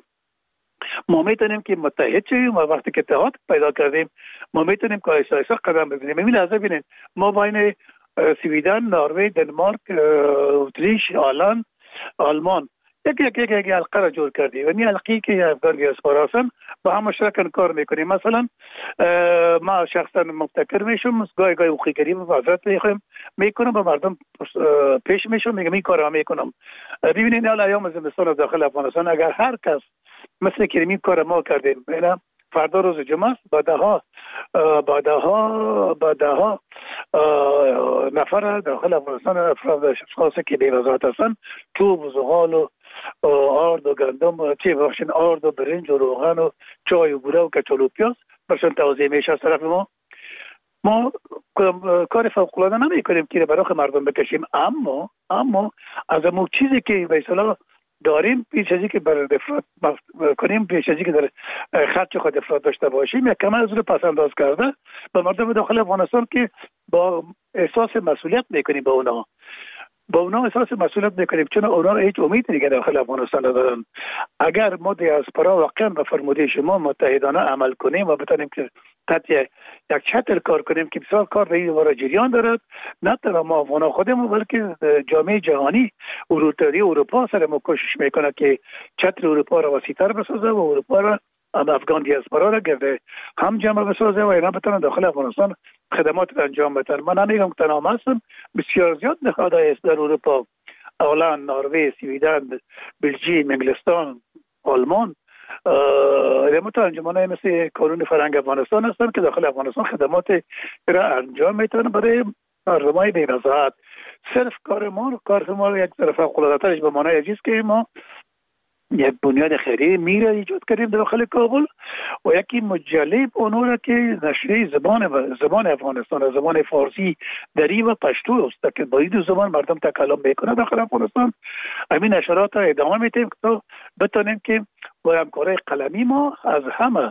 ما میتونیم که متحد شویم و وقتی که اتحاد پیدا کردیم ما میتونیم که ایسا ایسا قدم بزنیم. این لحظه بینید ما بین سویدن، نروژ، دنمارک، اتریش، هلند، آلمان یک یک یک یک حلقه را جور کردیم. یعنی حلقه‌ای که افغان دیاسپورا هستن با هم مشترکاً کار میکنیم. مثلا ما شخصا مبتکر میشم، گاهی گاهی حقوقی‌گری و وزارت میخوایم میکنم با مردم پیش میشم میگم این کارا میکنم. ببینید حالا ایام زمستان داخل افغانستان اگر هر کس مثل که این کار ما کردیم، اینا فردا روز جمعه است، بعدها بعدها بعدها نفر داخل افغانستان افراد اشخاصی که بی‌وزارت هستن چوب و زغال و آرد و گندم چی باشین آرد و برنج و روغن و چای و بوره و کچالو و پیاز برشان توزیع میشه از طرف ما. ما کار فوق‌العاده نمی‌کنیم که برای مردم بکشیم، اما اما از اون چیزی که به اصطلاح داریم پیش ازی که بر افراد کنیم، پیش ازی که در خرج خود افراد داشته باشیم، یک کم از رو پس انداز کرده به مردم داخل افغانستان که با احساس مسئولیت میکنیم، با اونا با اونا احساس مسئولیت میکنیم، چون اونا هیچ امید دیگه داخل افغانستان ندارن. اگر ما دیاسپورا واقعا به فرموده شما متحدانه عمل کنیم و بتونیم که تحت یک چتر کار کنیم که بسیار کار به این جریان دارد، نه تنها ما افغان خودمون بلکه جامعه جهانی اروپایی اروپا سر ما کوشش میکنه که چتر اروپا را وسیع‌تر بسازه و اروپا را افغان دیاسپورا را گرده هم جمع بسازه و اینا بتونن داخل افغانستان خدمات انجام بدن. من نمیگم که تنها هستم، بسیار زیاد نهادهای است در اروپا، هلند، نروژ، سویدن، بلژیک، انگلستان، آلمان، ادامت انجمن‌های مثل کانون فرهنگ افغانستان هستن که داخل افغانستان خدمات را انجام میتونن برای مردمای بی‌نظارت. صرف کار ما کار ما یک طرف فوق‌العاده‌ترش به معنای عزیز که ما یک بنیاد خیریه میره ایجاد کردیم داخل کابل و یکی مجله اونورا که نشریه زبان و زبان افغانستان، زبان فارسی، دری و پشتو است که با این دو زبان مردم تکلم میکنه داخل افغانستان. همین نشرات را ادامه میدیم که بتونیم که با همکاری قلمی ما از همه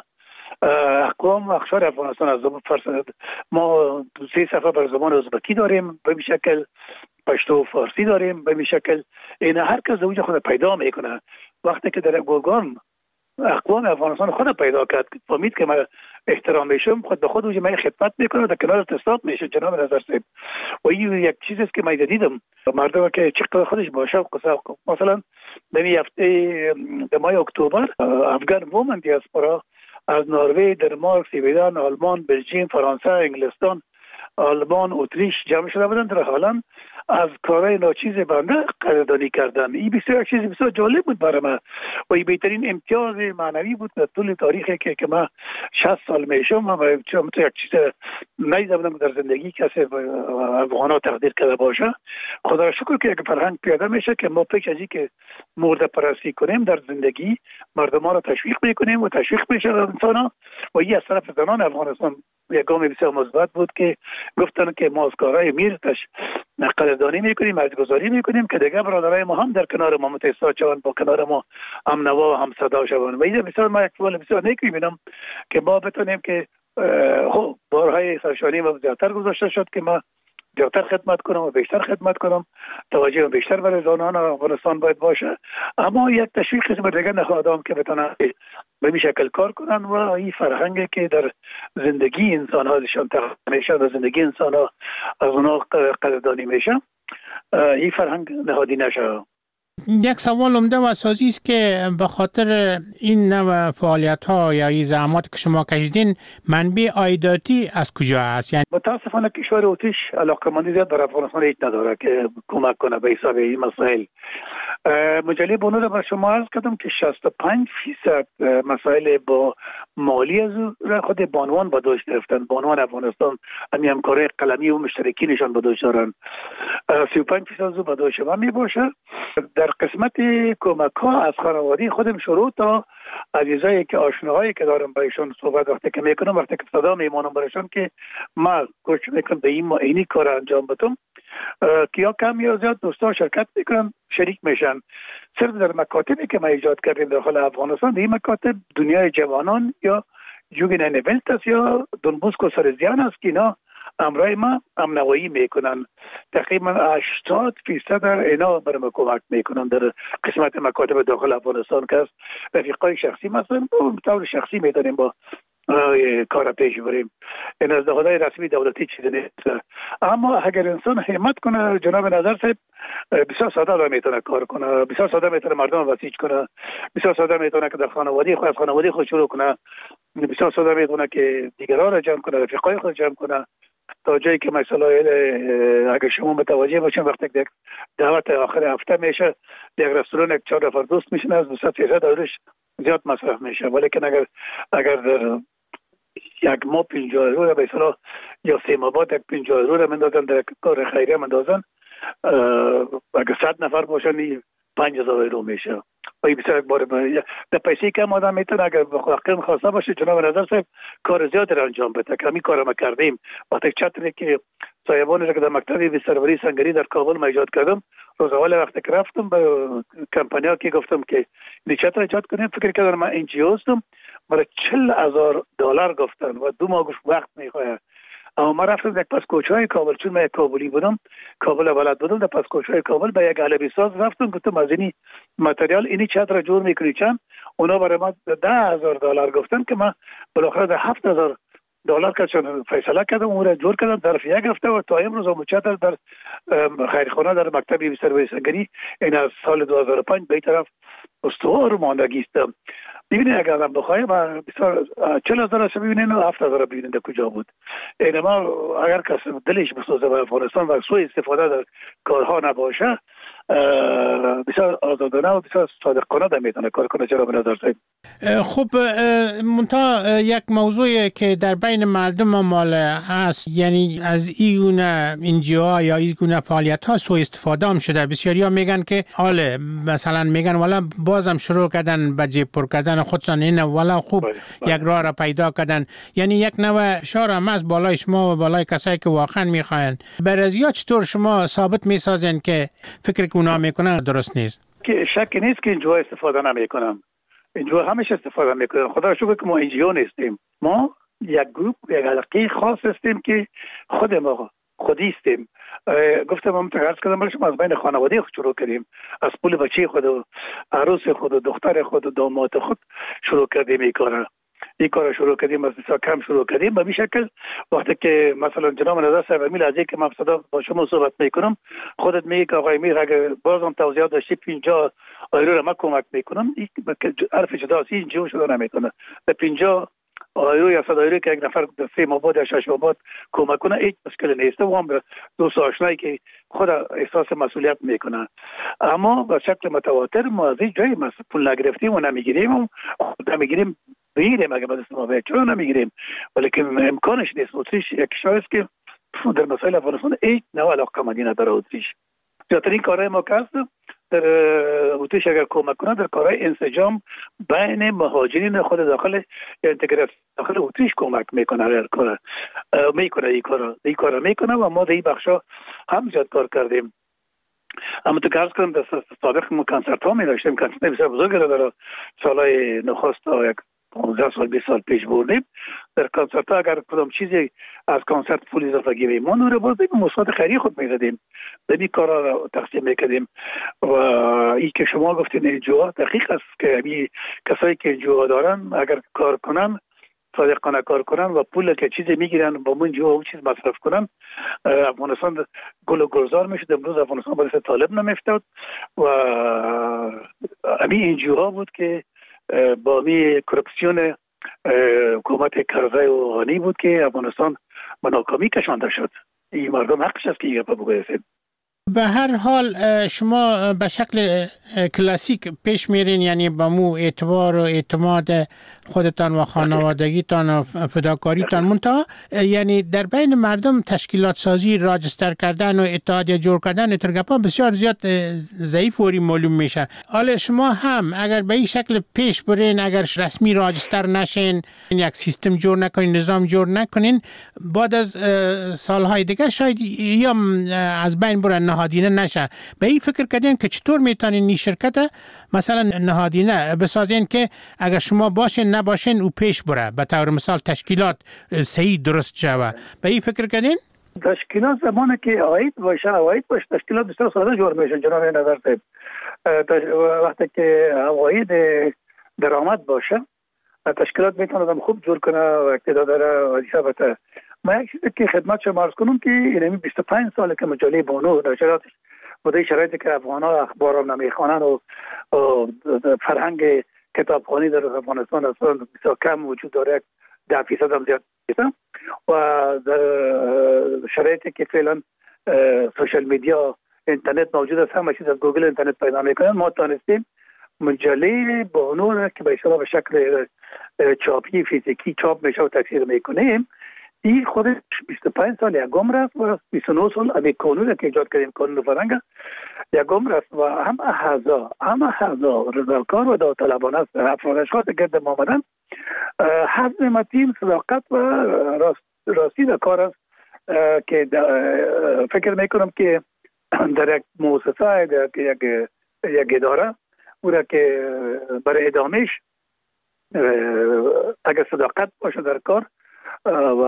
اقوام و اقشار افغانستان از زبان فارسی ما سه صفحه بر زبان ازبکی داریم، به این شکل پشتو و فارسی داریم، به این شکل این هر کس زوج خود پیدا میکنه. وقتی که در گرگان اقوام افغانستان خود پیدا کرد فهمید که من احترام میشم، خود به خود وجه من خدمت میکنه در کنار تصاب میشه. جناب نظر صاحب و این یک چیزی است که من دیدم مردم که چقدر خودش باشه مثلا در هفته در ماه اکتبر افغان وومن دیاسپورا از نروژ، دنمارک، سویدن، آلمان، بلژیک، فرانسه، انگلستان، آلمان، اتریش جمع شده بودن در هلند از کارهای ناچیز بنده قدردانی کردن. این بسیار چیز بسیار جالب بود برای من و این بهترین امتیاز معنوی بود در طول تاریخی که که من شصت سال میشم و چون یک چیز نیدیدم در زندگی کسی افغانا تقدیر کرده باشه. خدا را شکر که یک فرهنگ پیاده میشه که ما پیش از این که مرده پرستی کنیم در زندگی مردم ها را تشویق میکنیم و تشویق میشه انسان ها و این از طرف زنان افغانستان یک گام بسیار مثبت بود که گفتن که ما از کارهای میرتش قدردانی میکنیم، ارزگذاری میکنیم که دیگه برادرای ما هم در کنار ما متحد شوند، با کنار ما هم نوا و هم صدا شوند. و این بسیار ما یک سوال بسیار نیک میبینم که ما بتونیم که خب بارهای سرشانی و زیادتر گذاشته شد که ما زیادتر خدمت کنم و بیشتر خدمت کنم، توجه بیشتر برای زنان افغانستان باید باشه، اما یک تشویق بر دیگه نخواهدام که بتونن به این شکل کار کنن و این فرهنگی که در زندگی انسان هاشون تقدیم میشه و زندگی انسان ها از اونها قدردانی میشه، این فرهنگ نهادی نشه. یک سوال عمده و اساسی است که به خاطر این نوع فعالیت ها یا این زحمات که شما کشیدین منبع عایداتی از کجا هست؟ یعنی متاسفانه کشور اتریش علاقه‌مندی زیاد در افغانستان هیچ نداره که کمک کنه به حساب این مسائل. مجله بنو بر شما عرض کردم که شصت و پنج فیصد مسائل با مالی از خود بانوان به دوش گرفتن. بانوان افغانستان همین همکاری قلمی و مشترکی نشان به دوش دارن. سی و پنج فیصد از به دوش ما می باشه. در قسمت کمک ها از خانواده خودم شروع تا عزیزایی که آشناهایی که دارم برایشون صحبت وقتی که میکنم، وقتی که صدا میمانم برایشون که ما کوشش میکنم به این ما اینی کار انجام بدم که یا کم یا زیاد دوستا شرکت میکنن، شریک میشن. صرف در مکاتبی که ما ایجاد کردیم داخل افغانستان، این مکاتب دنیای جوانان یا جوگین نویلت است یا دنبوسک و سرزیان است که اینا امرای ما امنوایی میکنن. تقریبا هشتاد فیصد در اینا برای ما کمک میکنن در قسمت مکاتب داخل افغانستان که است رفیقای شخصی مثلا به طور شخصی میتونیم با کار پیش بریم. این از نهادهای رسمی دولتی چیزی نیست، اما اگر انسان همت کنه جناب نظر صاحب بسیار ساده را میتونه کار کنه، بسیار ساده میتونه مردم وسیج کنه، بسیار ساده میتونه که در خانواده خود از خانواده خود شروع کنه، بسیار ساده میتونه که دیگران را جمع کنه، رفیقای خود جمع کنه تا جایی که مثلا اگر شما متوجه باشین وقتی یک دعوت آخر هفته میشه یک رستوران یک چهار نفر دوست میشن از دویست فیصد دورش زیاد مصرف میشه، ولی که اگر اگر در یک ماه پنجاه یورو را به اصطلاح یا سه ماه بعد یک پنجاه یورو را مندازن در کار خیریه مندازن، اگر صد نفر باشن پنج هزار یورو میشه و این بسیار یک بار در پیسه کم آدم میتونه اگر به خواهقیم خواسته باشه جناب نظر صاحب کار زیاد را انجام بده که همین کار ما کردیم. وقتی چتری که سایبانی را که در مکتب سروری سنگری در کابل ما ایجاد کردم، روز اول وقتی که رفتم به کمپانیا که گفتم که این چتر ایجاد کنیم، فکر کردم من ان جی او هستم، برای چهل هزار دلار گفتن و دو ماه گفت وقت میخواد. اما ما رفتم یک پس کوچه‌های کابل، چون من یک کابلی بودم، کابل بلد بودم، در پس کوچه‌های کابل به یک علبی ساز رفتم گفتم از اینی متریال اینی چتر را جور میکنی چند؟ اونا برای ما ده هزار دلار گفتن که من بالاخره ده هفت هزار دلار کردم فیصله کردم اون را جور کردم ظرف یک هفته و تا امروز هم چتر در خیرخانه در مکتب سروری سنگری این از سال دو هزار و پنج به طرف استوار ماندگی است. ببینید اگر آدم بخواهی و بسیار چهل هزار هست ببینید و هفت هزار ببینید کجا بود. اینما اگر کسی دلش بسوزه به افغانستان و سوء استفاده در کارها نباشه بسیار آزادانه و بسیار صادقانه در میتونه کار کنه. چرا به نظر صاحب؟ خب منتها یک موضوعی که در بین مردم مال هست، یعنی از این گونه انجیوها یا این گونه فعالیت ها سوء استفاده هم شده. بسیاری ها میگن که آله مثلا میگن والا بازم شروع کردن به جیب پر کردن خودشان، این والا خوب یک راه را پیدا کردن. یعنی یک نوع شار هم از بالای شما و بالای کسایی که واقعا میخواین. برازیا چطور شما ثابت میسازین که فکر که اونا میکنن درست نیست؟ که شک نیست که اینجا استفاده نمیکنم، اینجا همیشه استفاده میکنم. خدا شکر که ما اینجا نیستیم، ما یک گروه یک علاقه خاص هستیم که خود ما خودی هستیم. گفتم هم تقرض کردم برای شما از بین خانواده خود شروع کردیم، از پول بچه خود و عروس خود و دختر خود و داماد خود شروع کردیم این کارا. این کار شروع کردیم، از بسیار کم شروع کردیم. به این شکل وقتی که مثلا جناب نظر صاحب امیل از که من صدا با شما صحبت میکنم، خودت میگی که آقای امیر اگر بازم توضیحات داشتی پنجاه یورو را من کمک میکنم، این حرف جداست، این جو شده نمیکنه. به پنجاه یورو یا صد یورو که یک نفر سه ماه بعد یا شش ماه بعد کمک کنه هیچ مشکل نیست و هم دوست آشنایی که خود احساس مسئولیت میکنه. اما به شکل متواتر ما از این جای پول نگرفتیم و نمیگیریم و خود نمیگیریم بگیریم اگه بدست ما باید چرا نمیگیریم، ولیکن امکانش نیست. اتریش یک کشور است که در مسائل افغانستان هیچ نوع علاقه مندی نداره. اتریش زیادترین کارهای ما که هست در اتریش اگر کمک کنه در کارهای انسجام بین مهاجرین خود داخل اینتگراسیون داخل اتریش کمک میکنه. هر کار میکنه این کارا این کارا میکنه و ما در این بخشا هم زیاد کار کردیم. اما تو عرض کنم در سابق ما کنسرت ها می داشتیم، کنسرت بسیار بزرگ را در سالهای نخست تا یک پانزده سال بیست سال پیش بردیم. در کنسرت ها اگر کدام چیزی از کنسرت پول اضافه گیری ما نور بازیم مثبت خیری خود میزدیم، در این کارا را تقسیم میکردیم. و این که شما گفتین انجوها دقیق است که این کسایی که انجوها دارن اگر کار کنن صادقانه کار کنن و پول که چیزی میگیرن با من جو اون چیز مصرف کنن، افغانستان گل و گلزار میشه. امروز افغانستان باعث طالب نمیفتاد و همین انجوها بود که با می کرپسیون حکومت کرزی و غنی بود که افغانستان به ناکامی کشانده شد. این مردم حقش است که این گپ بگویند. به هر حال شما به شکل کلاسیک پیش میرین، یعنی با مو اعتبار و اعتماد خودتان و خانوادگیتان و فداکاریتان، منتها یعنی در بین مردم تشکیلات سازی، راجستر کردن و اتحادیه جور کردن ترگپا بسیار زیاد ضعیف و معلوم میشه. حالا شما هم اگر به این شکل پیش برین، اگر رسمی راجستر نشین، یک سیستم جور نکنین، نظام جور نکنین، بعد از سالهای دیگه شاید یا از بین برن، نهادینه نشه. به این فکر کردین که چطور میتونین این شرکت مثلا نهادینه بسازین که اگر شما باشین نباشین او پیش بره، به طور مثال تشکیلات صحیح درست شوه؟ به این فکر کردین؟ تشکیلات زمانی که عاید باشه عواید باشه تشکیلات بسیار ساده جور میشن جناب نظر صاحب. وقتی که عواید درآمد باشه تشکیلات میتونه خوب جور کنه و اقتدار داره و ثابته. ما یک چیزی که خدمت شما عرض کنم که اینمی بیست و پنج ساله که مجله بانو در شرایط بوده شرایطی که افغان‌ها اخبار هم نمیخوانن و فرهنگ کتابخوانی در افغانستان اصلا بسیار کم وجود داره، ده فیصد هم زیاد نیست. و در شرایطی که فعلا سوشال میدیا اینترنت موجود است، همه چیز از گوگل اینترنت پیدا میکنن، ما تانستیم مجله بانو را که به اصطلاح به شکل چاپی فیزیکی چاپ میشه و تکثیر میکنیم. این خودش بیست و پنج سال یکم رفت و بیست و نه سال امی قانون که ایجاد کردیم، قانون فرهنگ یکم رفت و هم اعضا هم اعضا رضاکار و داوطلبانه است. افراد اشخاص گرد ما آمدن حزم تیم صداقت و راست راستی در کار است که فکر میکنم که در یک مؤسسه در یک یک اداره او که برای ادامهش اگر صداقت باشه در کار و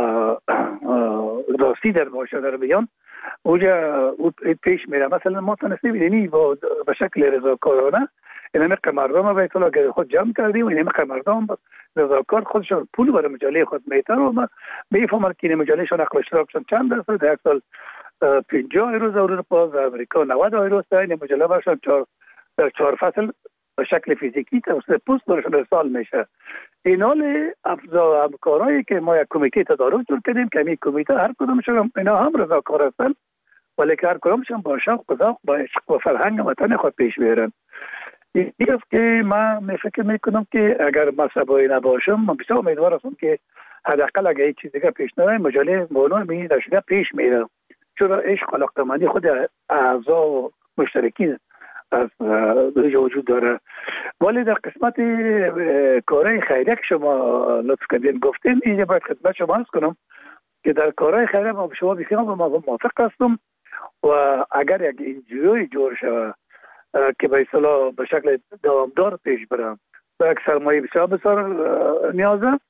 راستی در باشه در بیان اوجا پیش میره. مثلا ما تونستیم اینی با به شکل رضاکارانه این مقدار مردم به اصطلاح خود جمع کردیم و این مقدار مردم رضاکار خودشون پول برای مجله خود میتن و ما میفهمن که این مجلهشون نقل اشتراکشون چند درصد، در یک سال پنجاه یورو اروپا و امریکا نود یورو است. این مجله برشون چهار چهار فصل به شکل فیزیکی توسط پست برشون ارسال میشه. این حال افزا همکارایی که ما یک کمیته تدارک جور کردیم که این کمیته هر کدومشون اینا هم رضاکار هستن ولی که هر کدومشون با شوق و ذوق با عشق و فرهنگ وطن خود پیش میرن. این است که من می فکر میکنم که اگر مذهبی نباشم من بسیار امیدوار هستم که حداقل اگر هیچ چیز دیگه پیش نره مجله بانو می داشته پیش میره، چون عشق و علاقه‌مندی خود اعضا و مشترکین از وجود داره. ولی در قسمت کارهای خیریه که شما لطف کردین گفتین اینجا باید خدمت شما عرض کنم که در کارهای خیریه ما به شما بسیار موافق هستم و اگر یک انجیوی جور شود که به اصطلاح به شکل دوامدار پیش برم و یک سرمایه بسیار بسیار نیاز است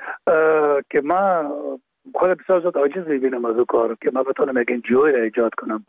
که ما خود بسیار زیاد عاجز میبینم از او کار که ما بتونم یک انجیوی را ایجاد کنم.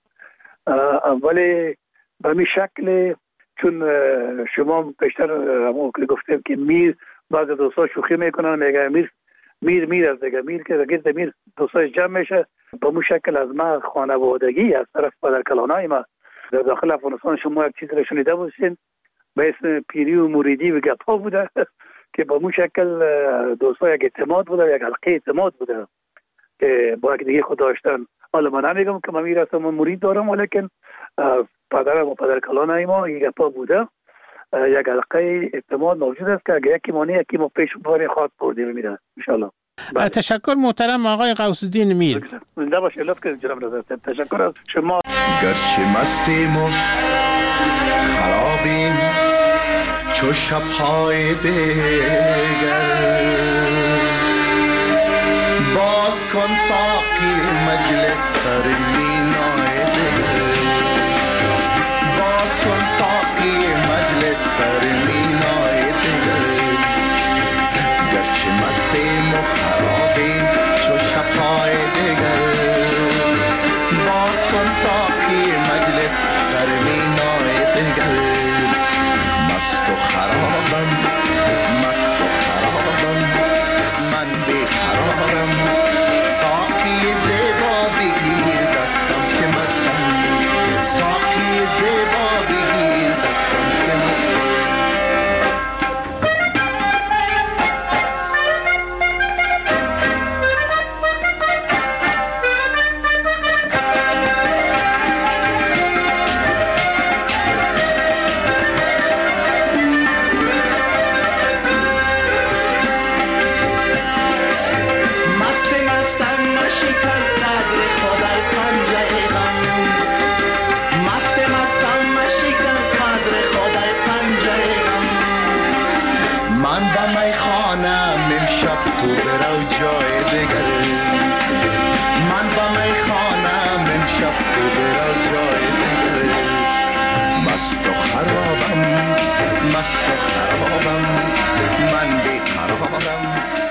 ولی به این شکل چون شما بیشتر همون که گفتیم که میر بعض دوستا شوخی میکنن میگه میر میر میر از دیگه میر که گرد میر دوستاش جمع میشه. به اون شکل از ما خانوادگی از طرف پدرکلانای ما در داخل افغانستان شما یک چیز را شنیده باشین به اسم پیری و موریدی و گپا بوده که به اون شکل دوستا یک اعتماد بوده، یک حلقه اعتماد بوده که با یک دیگه خود داشتن. حالا من نمیگم که من میرسم من مرید دارم ولیکن پدرم و پدرکلانای ما یک گپا بوده، یک حلقه اعتماد موجود است که اگر یکی مانی یکی ما پیش باری خواد بردیم میره انشالله. تشکر محترم آقای غوث الدین میر. زنده باشید. لطف کنید جناب نظر. تشکر از شما. گرچه مستیم و خرابیم چو شب‌های دیگر. باز کن ساقی مجلس سر مینای دگر، باز کن ساقی مجلس سر مینای دگر. گرچه مستیم و خرابیم چو شب‌های دیگر. باز کن ساقی مجلس سر مینای دگر. مست و خرابم مست و خرابم من بیقرارم. ساقی زیبا بگیر دستم که مستم، ساقی زیبا بگیر دستم که مستم. تو برو جای دیگر، من با می خانم امشب تو برو جای دیگر. مست و خرابم مست و خرابم من بیقرارم.